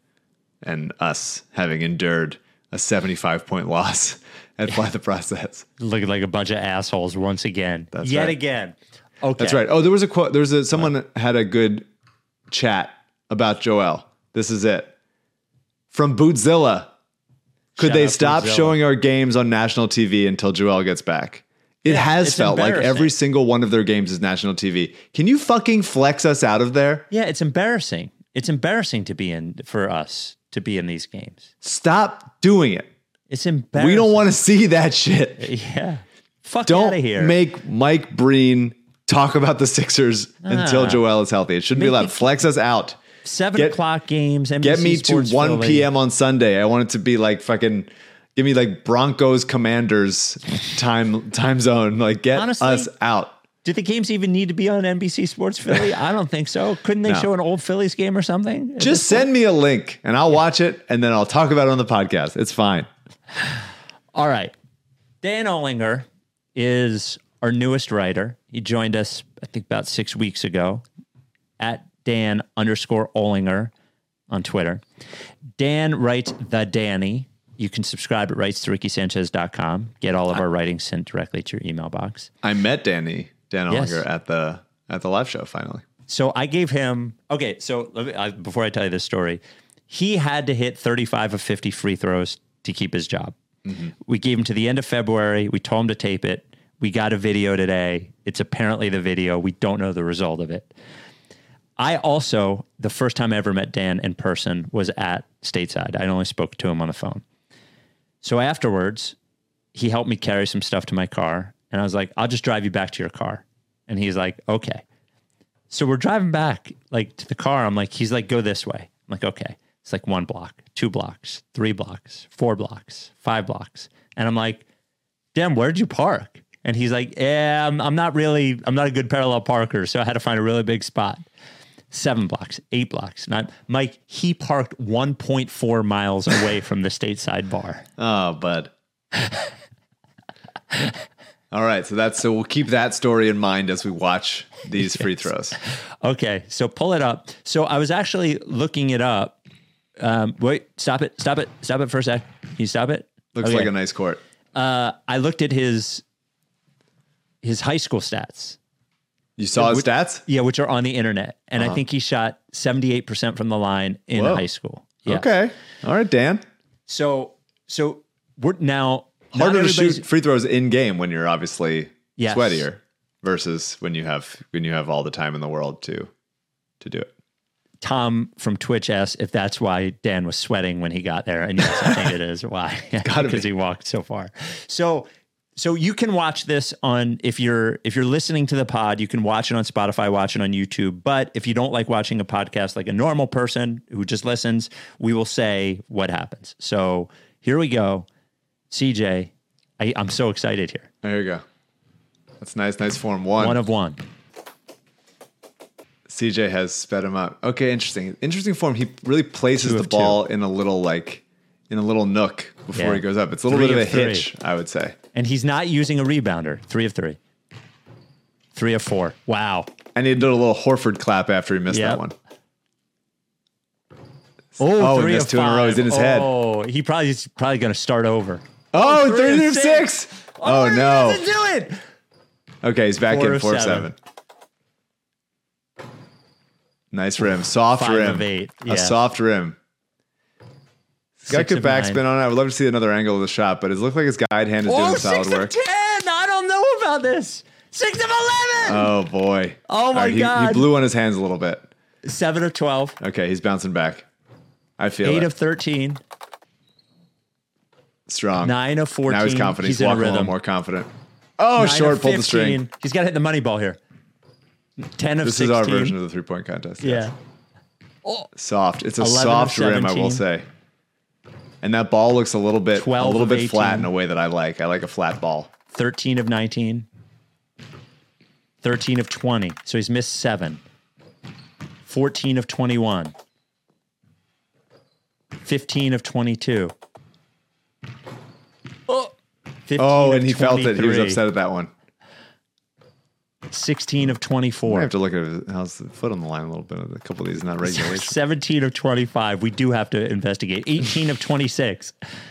And us having endured a 75-point loss at Fly the Process. Looking like a bunch of assholes once again. That's Yet right. again. Okay. That's right. Oh, there was a quote. Someone had a good chat about Joel. This is it. From Bootzilla. Could Shout they out stop Bootzilla. showing our games on national TV until Joel gets back? It has it's felt like every embarrassing. single one of their games is national TV. Can you fucking flex us out of there? Yeah, it's embarrassing. It's embarrassing for us to be in these games. Stop doing it. It's embarrassing. We don't want to see that shit. Yeah. Fuck Don't out of here. make Mike Breen talk about the Sixers until Joel is healthy. It shouldn't be Make allowed. it- Flex us out. 7 Get- o'clock games. NBC Get me to Sports 1 Philly. p.m. on Sunday. I want it to be like fucking, give me like Broncos Commanders time zone. Like get Honestly, us out. Do the games even need to be on NBC Sports Philly? I don't think so. Couldn't they No. show an old Phillies game or something? Just send me a link and I'll watch it and then I'll talk about it on the podcast. It's fine. All right. Dan Olinger is our newest writer. He joined us, I think, about 6 weeks ago at Dan_Olinger on Twitter. Dan writes The Danny. You can subscribe at writestorookiesanchez.com. Get all of our writings sent directly to your email box. I met Dan Yes. Olinger at the live show finally. So I gave him, okay, so before I tell you this story, he had to hit 35 of 50 free throws to keep his job. Mm-hmm. We gave him to the end of February. We told him to tape it. We got a video today. It's apparently the video. We don't know the result of it. I also, the first time I ever met Dan in person was at Stateside. I only spoke to him on the phone. So afterwards, he helped me carry some stuff to my car. And I was like, I'll just drive you back to your car. And he's like, okay. So we're driving back like to the car. I'm like, he's like, go this way. I'm like, okay. It's like 1 block, 2 blocks, 3 blocks, 4 blocks, 5 blocks. And I'm like, damn, where'd you park? And he's like, yeah, I'm not a good parallel parker. So I had to find a really big spot. 7 blocks, 8 blocks. Mike, he parked 1.4 miles away from the Stateside bar. Oh, bud. All right, so we'll keep that story in mind as we watch these free throws. Okay, so pull it up. So I was actually looking it up. Wait, stop it for a sec. Can you stop it? Looks Okay. like a nice court. I looked at his high school stats. You saw his stats? Yeah, which are on the internet. And I think he shot 78% from the line in Whoa. high school. Yeah. Okay. All right, Dan. So we're now Harder to everybody's- shoot free throws in game when you're obviously Yes. sweatier versus when you have all the time in the world to do it. Tom from Twitch asked if that's why Dan was sweating when he got there. And yes, I think it is why. Because he walked so far. So you can watch this on, if you're listening to the pod, you can watch it on Spotify, watch it on YouTube. But if you don't like watching a podcast like a normal person who just listens, we will say what happens. So here we go. CJ, I'm so excited here. There you go. That's nice form. 1 of 1. CJ has sped him up. Okay, interesting form. He really places 2 the of ball in a little nook before Yeah. he goes up. It's a little 3 bit of a of 3. hitch, I would say. And he's not using a rebounder. 3 of 3. 3 of 4. Wow. And he did a little Horford clap after he missed Yep. that one. Oh, he 3 missed of 2 in a row. 5. He's in his head. Oh, he's probably going to start over. Oh, 3 3 of of 6. Oh, he no. doesn't do it. Okay, he's back 4 in of 4 of 7. 7. Nice rim. Soft 5 rim. of 8. Yeah. A soft rim. He's got 6 good of 9. backspin on it. I would love to see another angle of the shot, but it looks like his guide hand is doing solid 6 work. of 10. I don't know about this. 6 of 11. Oh, boy. Oh, my All right, God. He blew on his hands a little bit. 7 of 12. Okay, he's bouncing back. I feel 8 it. of 13. Strong. 9 of 14. Now he's confident. He's in a walking a little rhythm. more confident. Oh, 9 short of pulled the 15. string. He's got to hit the money ball here. 10 of This 16. is our version of the 3-point contest. Yeah. Yes. Soft. It's a 11 of soft rim, I 17. will say. And that ball looks a little bit 12 of 18. flat in a way that I like. I like a flat ball. 13 of 19. 13 of 20. So he's missed 7. 14 of 21. 15 of 22. 15 Oh, of and he felt it. He was 23. upset at that one. 16 of I 24. have to look at how's the foot on the line a little bit. A couple of these not regulation. 17 of 25. We do have to investigate. 18 of 26.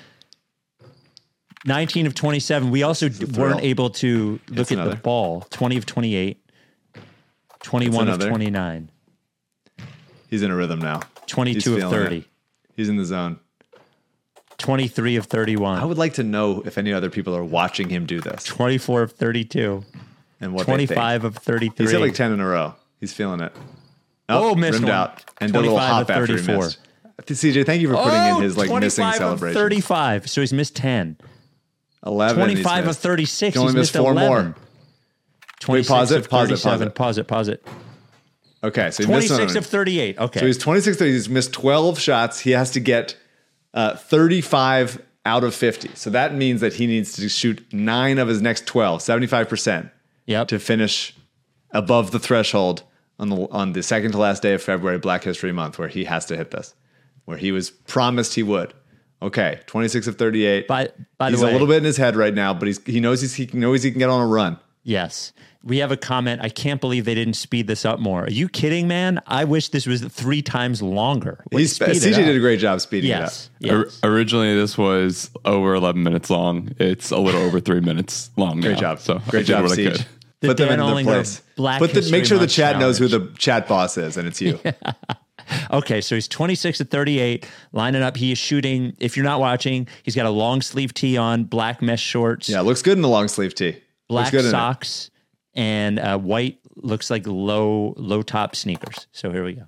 19 of 27. We also weren't able to look at the ball. 20 of 28. 21 of 29. He's in a rhythm now. 22 of 30. It. He's in the zone. 23 of 31. I would like to know if any other people are watching him do this. 24 of 32. And what 25 of 33. He's hit like 10 in a row. He's feeling it. Oh, missed rimmed one. out. And did a little 25 hop of after he 34. missed. CJ, thank you for putting in his like missing 25 celebration. of 35. So he's missed 10. 11. 25 of 36. He only He's missed missed 4 11. more. 26 pause it, of pause it, 37. Pause it. Okay, so he missed 26 of 38. Okay. So he's 26. He's missed 12 shots. He has to get 35 out of 50. So that means that he needs to shoot 9 of his next 12, 75%. Yep. To finish above the threshold on the second to last day of February, Black History Month, where he has to hit this, where he was promised he would. Okay, 26 of 38. By the he's way, a little bit in his head right now, but he knows he can get on a run. Yes. We have a comment. I can't believe they didn't speed this up more. Are you kidding, man? I wish this was 3 times longer. CJ did a great job speeding it up. Yes. Originally, this was over 11 minutes long. It's a little over 3 minutes long. Great now, job. So Great job, Siege. Put them in their place. Make sure the chat knows who the chat boss is, and it's you. Okay, so he's 26 at 38, lining up. He is shooting. If you're not watching, he's got a long sleeve tee on, black mesh shorts. Yeah, looks good in the long sleeve tee. Black socks, and white, looks like low top sneakers. So here we go.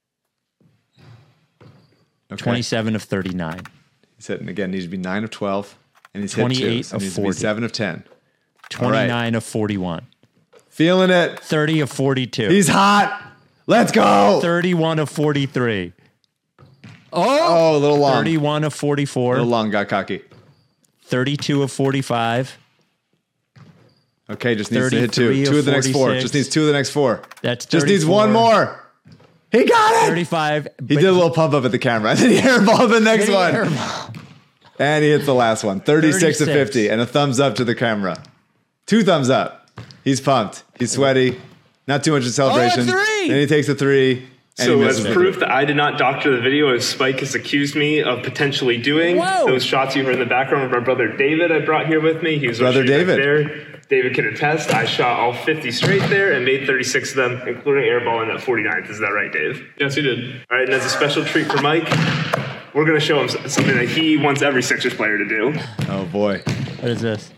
Okay. 27 of 39. He's hitting again. Needs to be 9 of 12, and he's hit 2. So needs 40. to be 7 of 10. 29 of 41. Feeling it. 30 of 42. He's hot. Let's go. 31 of 43. Oh, a little long. 31 of 44. A little long, got cocky. 32 of 45. Okay, just needs to hit 2. 2 of the next 4. Just needs 2 of the next 4. That's 34. Just needs 1 more. He got it. 35. He did a little pump up at the camera. And then he airballed the next one. And he hits the last one. 36 of 50. And a thumbs up to the camera. 2 thumbs up. He's pumped. He's sweaty. Not too much in celebration. Oh, 3. Then he takes a 3. So as proof that I did not doctor the video as Spike has accused me of potentially doing, those shots you heard in the background of my brother David I brought here with me. He was brother David. There. David can attest. I shot all 50 straight there and made 36 of them, including airballing at 49th. Is that right, Dave? Yes, he did. All right, and as a special treat for Mike, we're going to show him something that he wants every Sixers player to do. Oh, boy. What is this?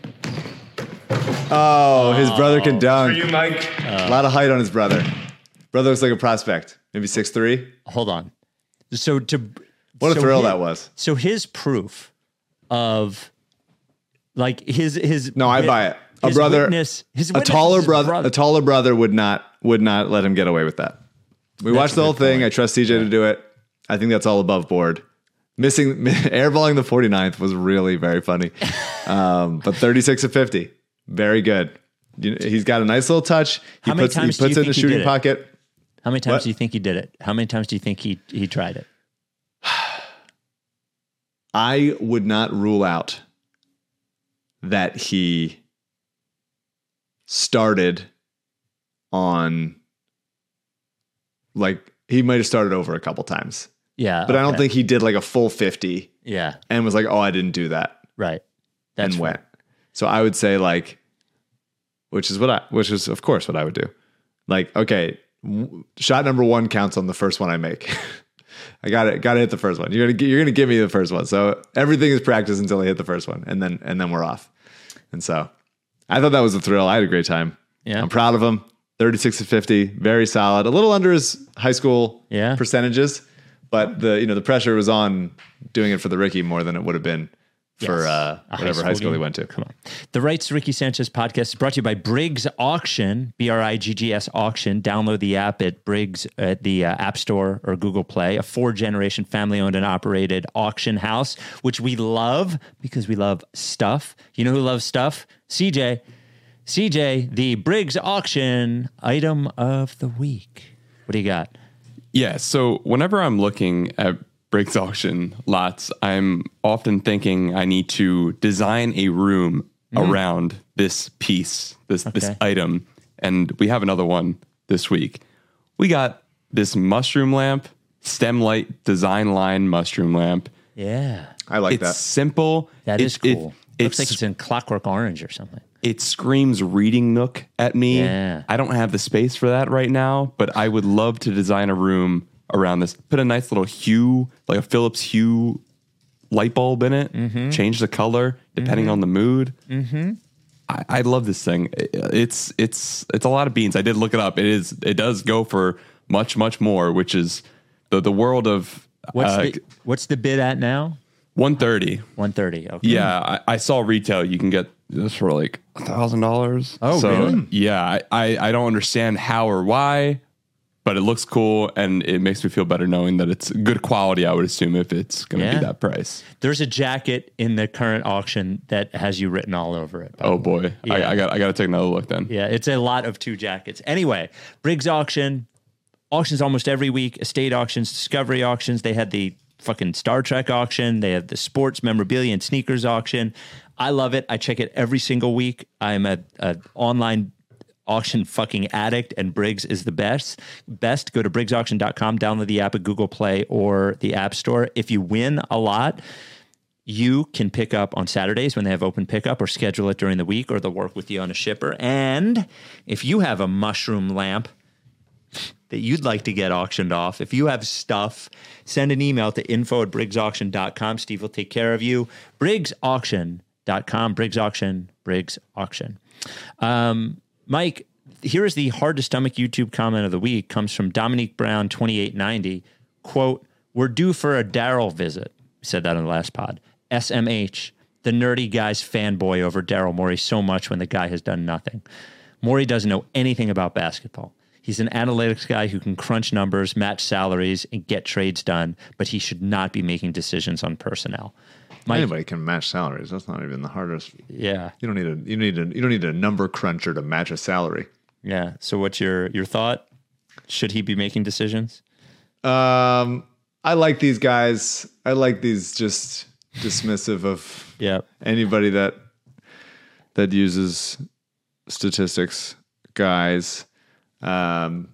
Oh, his brother can dunk. For you, Mike. A lot of height on his brother. Brother looks like a prospect. Maybe 6'3". Hold on. So what a thrill that was. So his proof of like his no, I buy it. A brother, a taller brother would not let him get away with that. We watched the whole thing. I trust CJ to do it. I think that's all above board. Airballing the 49th was really very funny. But 36 of 50, very good. He's got a nice little touch. He puts it in the shooting pocket. How many times do you think he did it? How many times do you think he tried it? I would not rule out that he started on, like, he might have started over a couple times. Yeah. But I don't think he did like a full 50. Yeah. And was like, oh, I didn't do that. Right. And went. So I would say, like, which is of course what I would do. Like, okay, shot number 1 counts on the first one I make. I got to hit the first one. You're gonna give me the first one. So everything is practice until I hit the first one, and then we're off. And so I thought that was a thrill. I had a great time. Yeah, I'm proud of him. 36 of 50, very solid. A little under his high school percentages, but the pressure was on doing it for the Ricky more than it would have been for whatever high school he went to. Come on. The Rights to Ricky Sanchez podcast is brought to you by Briggs Auction, BRIGGS Auction. Download the app at Briggs at the App Store or Google Play, a 4-generation family-owned and operated auction house, which we love because we love stuff. You know who loves stuff? CJ. CJ, the Briggs Auction item of the week. What do you got? Yeah, so whenever I'm looking at Briggs Auction lots, I'm often thinking I need to design a room around this piece, this item. And we have another one this week. We got this mushroom lamp, stem light design line mushroom lamp. Yeah. I like that. It's simple. That is cool. Looks like it's in Clockwork Orange or something. It screams reading nook at me. Yeah. I don't have the space for that right now, but I would love to design a room around this. Put a nice little hue, like a Philips Hue light bulb in it. Change the color depending on the mood. I love this thing. It's a lot of beans. I did look it up. It does go for much more, which is the world of what's the bid at now? $130. $130. Okay. Yeah, I saw retail. You can get this for like $1,000. Oh, really? Yeah, I don't understand how or why, but it looks cool and it makes me feel better knowing that it's good quality. I would assume if it's going to be that price. There's a jacket in the current auction that has you written all over it. Oh boy, Yeah. I got to take another look then. Yeah, it's a lot of 2 jackets. Anyway, Briggs Auction, auctions almost every week. Estate auctions, discovery auctions. They had the fucking Star Trek auction. They have the sports memorabilia and sneakers auction. I love it. I check it every single week. I'm a online auction fucking addict, and Briggs is the best. Go to briggsauction.com, download the app at Google Play or the App Store. If you win a lot, you can pick up on Saturdays when they have open pickup, or schedule it during the week, or they'll work with you on a shipper. And if you have a mushroom lamp that you'd like to get auctioned off, if you have stuff, send an email to info@briggsauction.com. Steve will take care of you. briggsauction.com, Briggs Auction, Briggs Auction. Mike, here is the hard to stomach YouTube comment of the week. Comes from Dominique Brown 2890. Quote, "We're due for a Daryl visit." We said that on the last pod. SMH, the nerdy guy's fanboy over Daryl Morey so much when the guy has done nothing. Morey doesn't know anything about basketball. He's an analytics guy who can crunch numbers, match salaries, and get trades done, but he should not be making decisions on personnel. Mike, Anybody can match salaries. That's not even the hardest. yeah, You don't need a number cruncher to match a salary. yeah. So what's your thought? Should he be making decisions? I like these guys. I like these just dismissive of anybody that uses statistics guys. But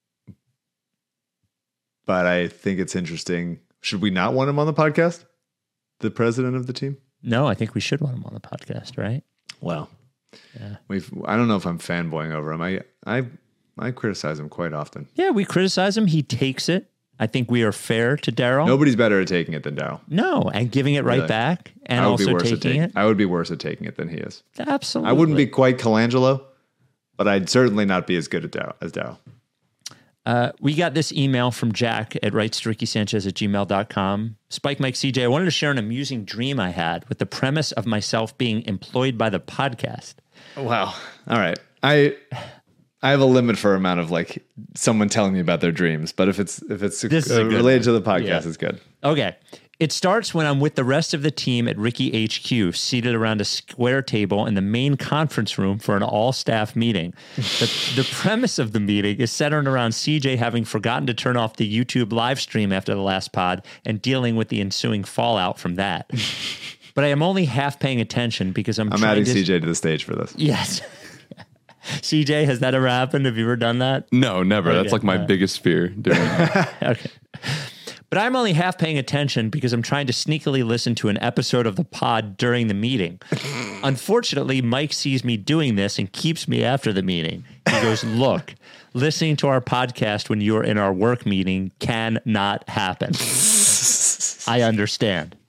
I think it's interesting. Should we not want him on the podcast? The president of the team? No, I think we should want him on the podcast, right? Well, I don't know if I'm fanboying over him. I criticize him quite often. Yeah, we criticize him. He takes it. I think we are fair to Daryl. Nobody's better at taking it than Daryl. No, and giving it right back, and also taking it. I would be worse at taking it than he is. Absolutely. I wouldn't be quite Colangelo, but I'd certainly not be as good as Daryl. We got this email from Jack at writestorickysanchez@gmail.com. Spike Mike CJ, I wanted to share an amusing dream I had with the premise of myself being employed by the podcast. Wow. All right. I have a limit for amount of like someone telling me about their dreams, but if it's related to the podcast, it's good. Okay. It starts when I'm with the rest of the team at Ricky HQ, seated around a square table in the main conference room for an all-staff meeting. The premise of the meeting is centered around CJ having forgotten to turn off the YouTube live stream after the last pod and dealing with the ensuing fallout from that. But I am only half paying attention because I'm adding CJ to the stage for this. Yes. CJ, has that ever happened? Have you ever done that? No, never. Okay. That's like my biggest fear doing that. Okay. But I'm only half paying attention because I'm trying to sneakily listen to an episode of the pod during the meeting. Unfortunately, Mike sees me doing this and keeps me after the meeting. He goes, "Look, listening to our podcast when you're in our work meeting cannot happen." I understand.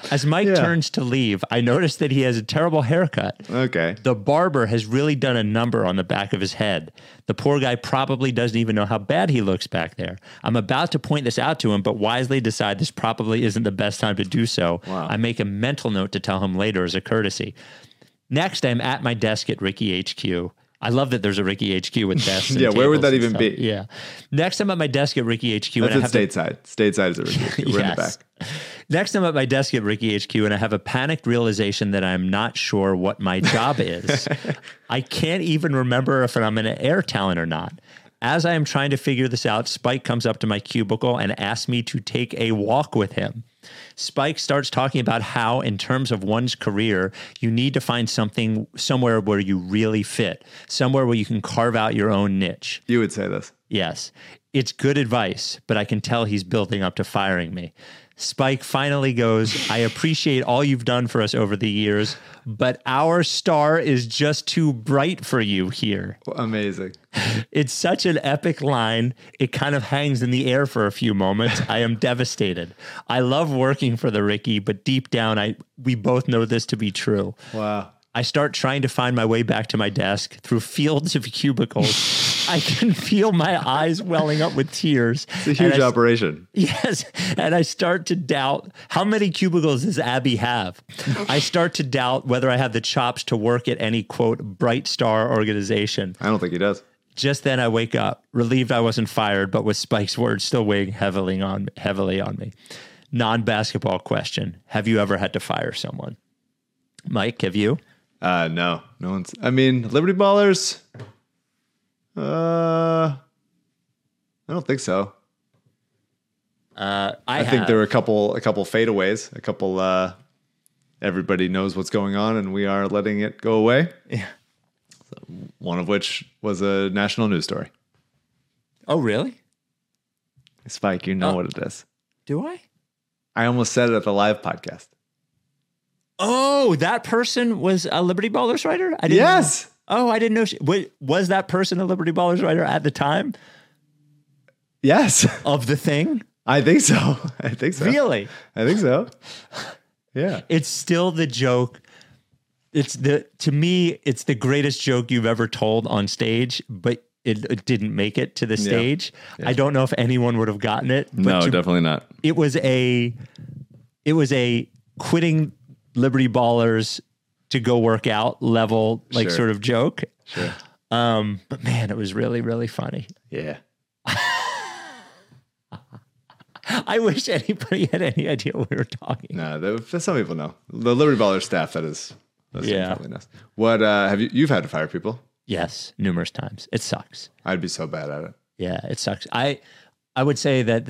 As Mike turns to leave, I notice that he has a terrible haircut. Okay. The barber has really done a number on the back of his head. The poor guy probably doesn't even know how bad he looks back there. I'm about to point this out to him, but wisely decide this probably isn't the best time to do so. Wow. I make a mental note to tell him later as a courtesy. Next, I'm at my desk at Ricky HQ. I love that there's a Ricky HQ with desks. And Yeah, where would that tables and even stuff. be? Yeah. Next, I'm at my desk at Ricky HQ. That's and at stateside. Stateside is at Ricky HQ. We're in the back. Next, I'm at my desk at Ricky HQ, and I have a panicked realization that I'm not sure what my job is. I can't even remember if I'm an air talent or not. As I am trying to figure this out, Spike comes up to my cubicle and asks me to take a walk with him. Spike starts talking about how, in terms of one's career, you need to find somewhere where you really fit, somewhere where you can carve out your own niche. You would say this. Yes. It's good advice, but I can tell he's building up to firing me. Spike finally goes, I appreciate all you've done for us over the years, but our star is just too bright for you here. Amazing. It's such an epic line. It kind of hangs in the air for a few moments. I am devastated. I love working for the Ricky, but deep down, we both know this to be true. Wow. I start trying to find my way back to my desk through fields of cubicles. I can feel my eyes welling up with tears. It's a huge operation. Yes. And I start to doubt, how many cubicles does Abby have? I start to doubt whether I have the chops to work at any, quote, bright star organization. I don't think he does. Just then I wake up, relieved I wasn't fired, but with Spike's words still weighing heavily on me. Non-basketball question. Have you ever had to fire someone? Mike, have you? No one's. I mean, Liberty Ballers. I don't think so. I think there were a couple fadeaways, a couple. Everybody knows what's going on, and we are letting it go away. Yeah. So, one of which was a national news story. Oh, really? Spike, you know what it is. Do I? I almost said it at the live podcast. Oh, that person was a Liberty Ballers writer? I didn't Yes. know. Oh, I didn't know. Was that person a Liberty Ballers writer at the time? Yes. Of the thing? I think so. Really? I think so. Yeah. It's still the joke. To me, it's the greatest joke you've ever told on stage, but it didn't make it to the stage. Yeah. I don't know if anyone would have gotten it. But no, definitely not. It was a quitting Liberty Ballers to go work out level, like sort of joke. Sure. But man, it was really, really funny. Yeah. I wish anybody had any idea what we were talking. No, some people know. The Liberty Ballers staff, that's probably nice. What you've had to fire people? Yes, numerous times. It sucks. I'd be so bad at it. Yeah, it sucks. I would say that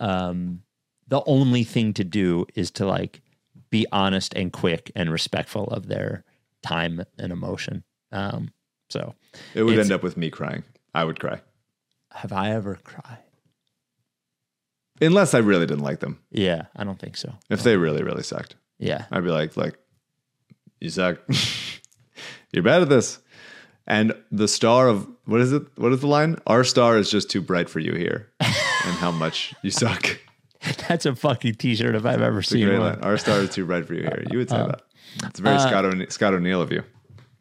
the only thing to do is to like be honest and quick and respectful of their time and emotion. So it would end up with me crying. I would cry. Have I ever cried? Unless I really didn't like them. Yeah, I don't think so. If they really, really sucked. Yeah. I'd be like, you suck. You're bad at this. And the star of, what is it? What is the line? Our star is just too bright for you here. And how much you suck. That's a fucking t-shirt if I've ever seen one. Line. Our star is too bright for you here. You would say that. It's very Scott O'Neill of you.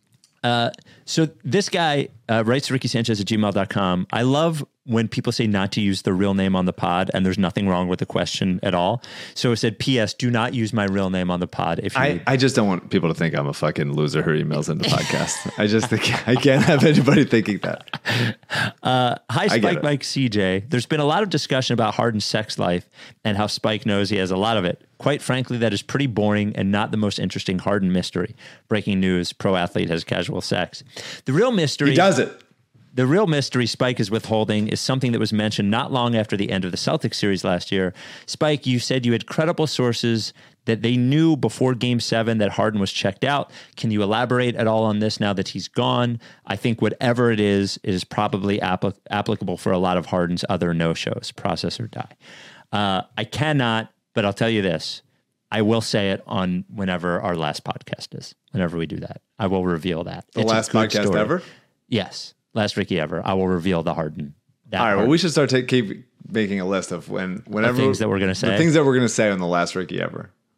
So this guy writes to RickySanchez@gmail.com. I love when people say not to use the real name on the pod, and there's nothing wrong with the question at all. So it said, P.S. Do not use my real name on the pod. If you I just don't want people to think I'm a fucking loser who emails into podcasts. I just think I can't have anybody thinking that. Hi, Spike, Mike, CJ. There's been a lot of discussion about Harden's sex life and how Spike knows he has a lot of it. Quite frankly, that is pretty boring and not the most interesting Harden mystery. Breaking news, pro athlete has casual sex. The real mystery... He does it. The real mystery Spike is withholding is something that was mentioned not long after the end of the Celtics series last year. Spike, you said you had credible sources that they knew before Game 7 that Harden was checked out. Can you elaborate at all on this now that he's gone? I think whatever it is probably applicable for a lot of Harden's other no-shows, process or die. I cannot, but I'll tell you this. I will say it on whenever our last podcast is. Whenever we do that, I will reveal that. The last podcast story. ever? Yes. Last Ricky ever. I will reveal the Harden. All right. Well, we should start keep making a list of whenever the things that we're going to say. The things that we're going to say on the last Ricky ever.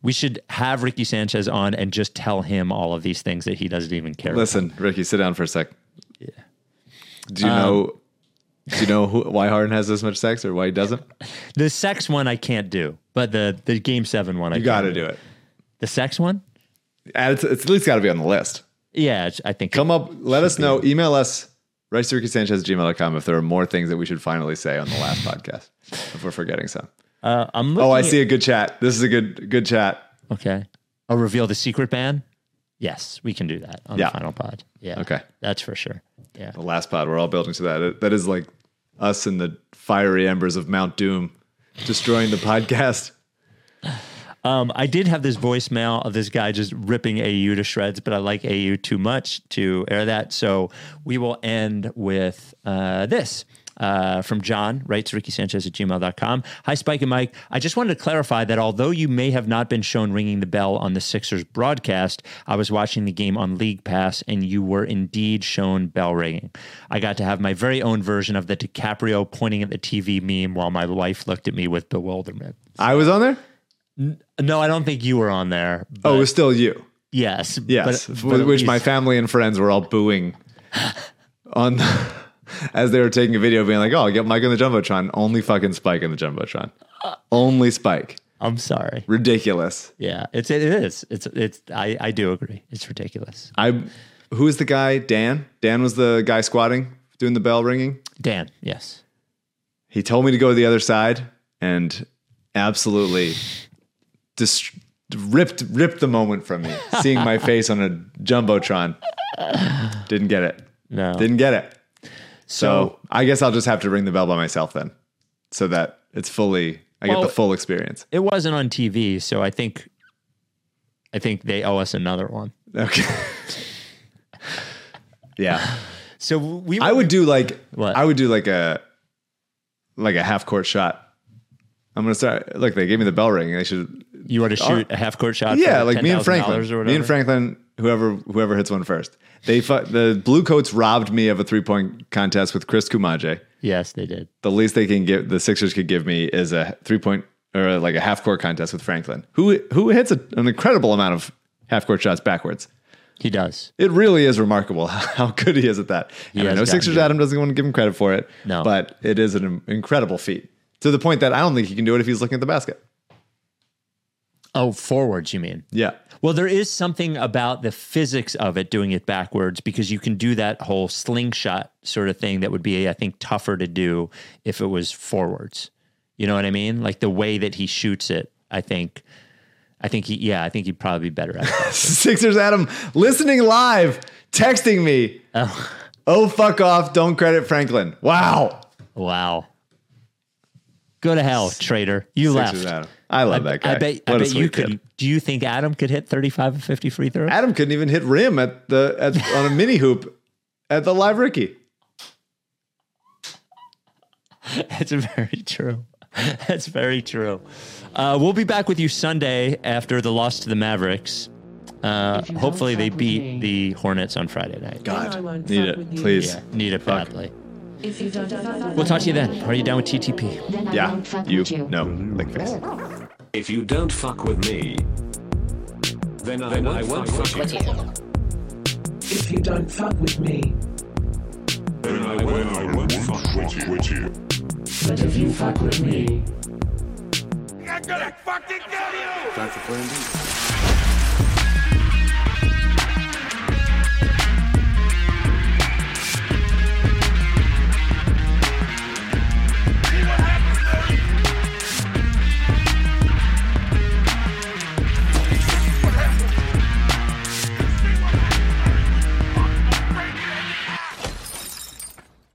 We should have Ricky Sanchez on and just tell him all of these things that he doesn't even care Listen, Ricky, sit down for a sec. Yeah. Do you know why Harden has this much sex or why he doesn't? The sex one I can't do, but the Game 7 one you got to do it. The sex one? It's at least got to be on the list. Yeah, I think. Come up, let us know. Email us, RiceyRickySanchez@gmail.com if there are more things that we should finally say on the last podcast. If we're forgetting some. I see a good chat. This is a good chat. Okay. I'll reveal the secret ban. Yes, we can do that on the final pod. Yeah. Okay. That's for sure. Yeah. The last pod, we're all building to that. That is like us in the fiery embers of Mount Doom destroying the podcast. I did have this voicemail of this guy just ripping AU to shreds, but I like AU too much to air that. So we will end with this. From John, writes RickySanchez@gmail.com. Hi, Spike and Mike. I just wanted to clarify that although you may have not been shown ringing the bell on the Sixers broadcast, I was watching the game on League Pass and you were indeed shown bell ringing. I got to have my very own version of the DiCaprio pointing at the TV meme while my wife looked at me with bewilderment. I was on there? No, I don't think you were on there. It was still you. Yes. Yes. Which my family and friends were all booing on as they were taking a video being like, oh, get Mike on the Jumbotron. Only fucking Spike on the Jumbotron. Only Spike. I'm sorry. Ridiculous. Yeah, it is. I do agree. It's ridiculous. Who is the guy? Dan? Dan was the guy squatting, doing the bell ringing? Dan, yes. He told me to go to the other side and absolutely ripped the moment from me. Seeing my face on a Jumbotron. Didn't get it. No. Didn't get it. So I guess I'll just have to ring the bell by myself then, so that it's fully, I get the full experience. It wasn't on TV, so I think they owe us another one. Okay. Yeah. So I would do like a half court shot. I'm gonna start. Look, they gave me the bell ring. You want to shoot a half court shot? Yeah, for like me and Franklin. Whoever hits one first. The Blue Coats robbed me of a 3-point contest with Chris Kumaje. Yes, they did. The least the Sixers could give me is a 3-point or like a half court contest with Franklin, who hits an incredible amount of half court shots backwards. He does. It really is remarkable how good he is at that. And I know Sixers Adam doesn't want to give him credit for it. No, but it is an incredible feat to the point that I don't think he can do it if he's looking at the basket. Oh, forwards, you mean? Yeah. Well, there is something about the physics of it, doing it backwards, because you can do that whole slingshot sort of thing that would be, I think, tougher to do if it was forwards. You know what I mean? Like the way that he shoots it, I think he'd probably be better at it. Sixers Adam, listening live, texting me. Oh, fuck off. Don't credit Franklin. Wow. Go to hell, traitor. You Sixers left. Adam. I love that guy. I bet you could. Do you think Adam could hit 35 of 50 free throws? Adam couldn't even hit rim on a mini hoop at the Live Ricky. That's very true. That's very true. We'll be back with you Sunday after the loss to the Mavericks. Hopefully they beat the Hornets on Friday night. God, need it, please. Yeah, need it badly. We'll talk to you then. Are you down with TTP? Yeah, no, like face. If you don't fuck with me, then I won't fuck with you. If you don't fuck with me, then I won't fuck with you. But if you fuck with me, I'm gonna fucking kill you! Time for Plan B.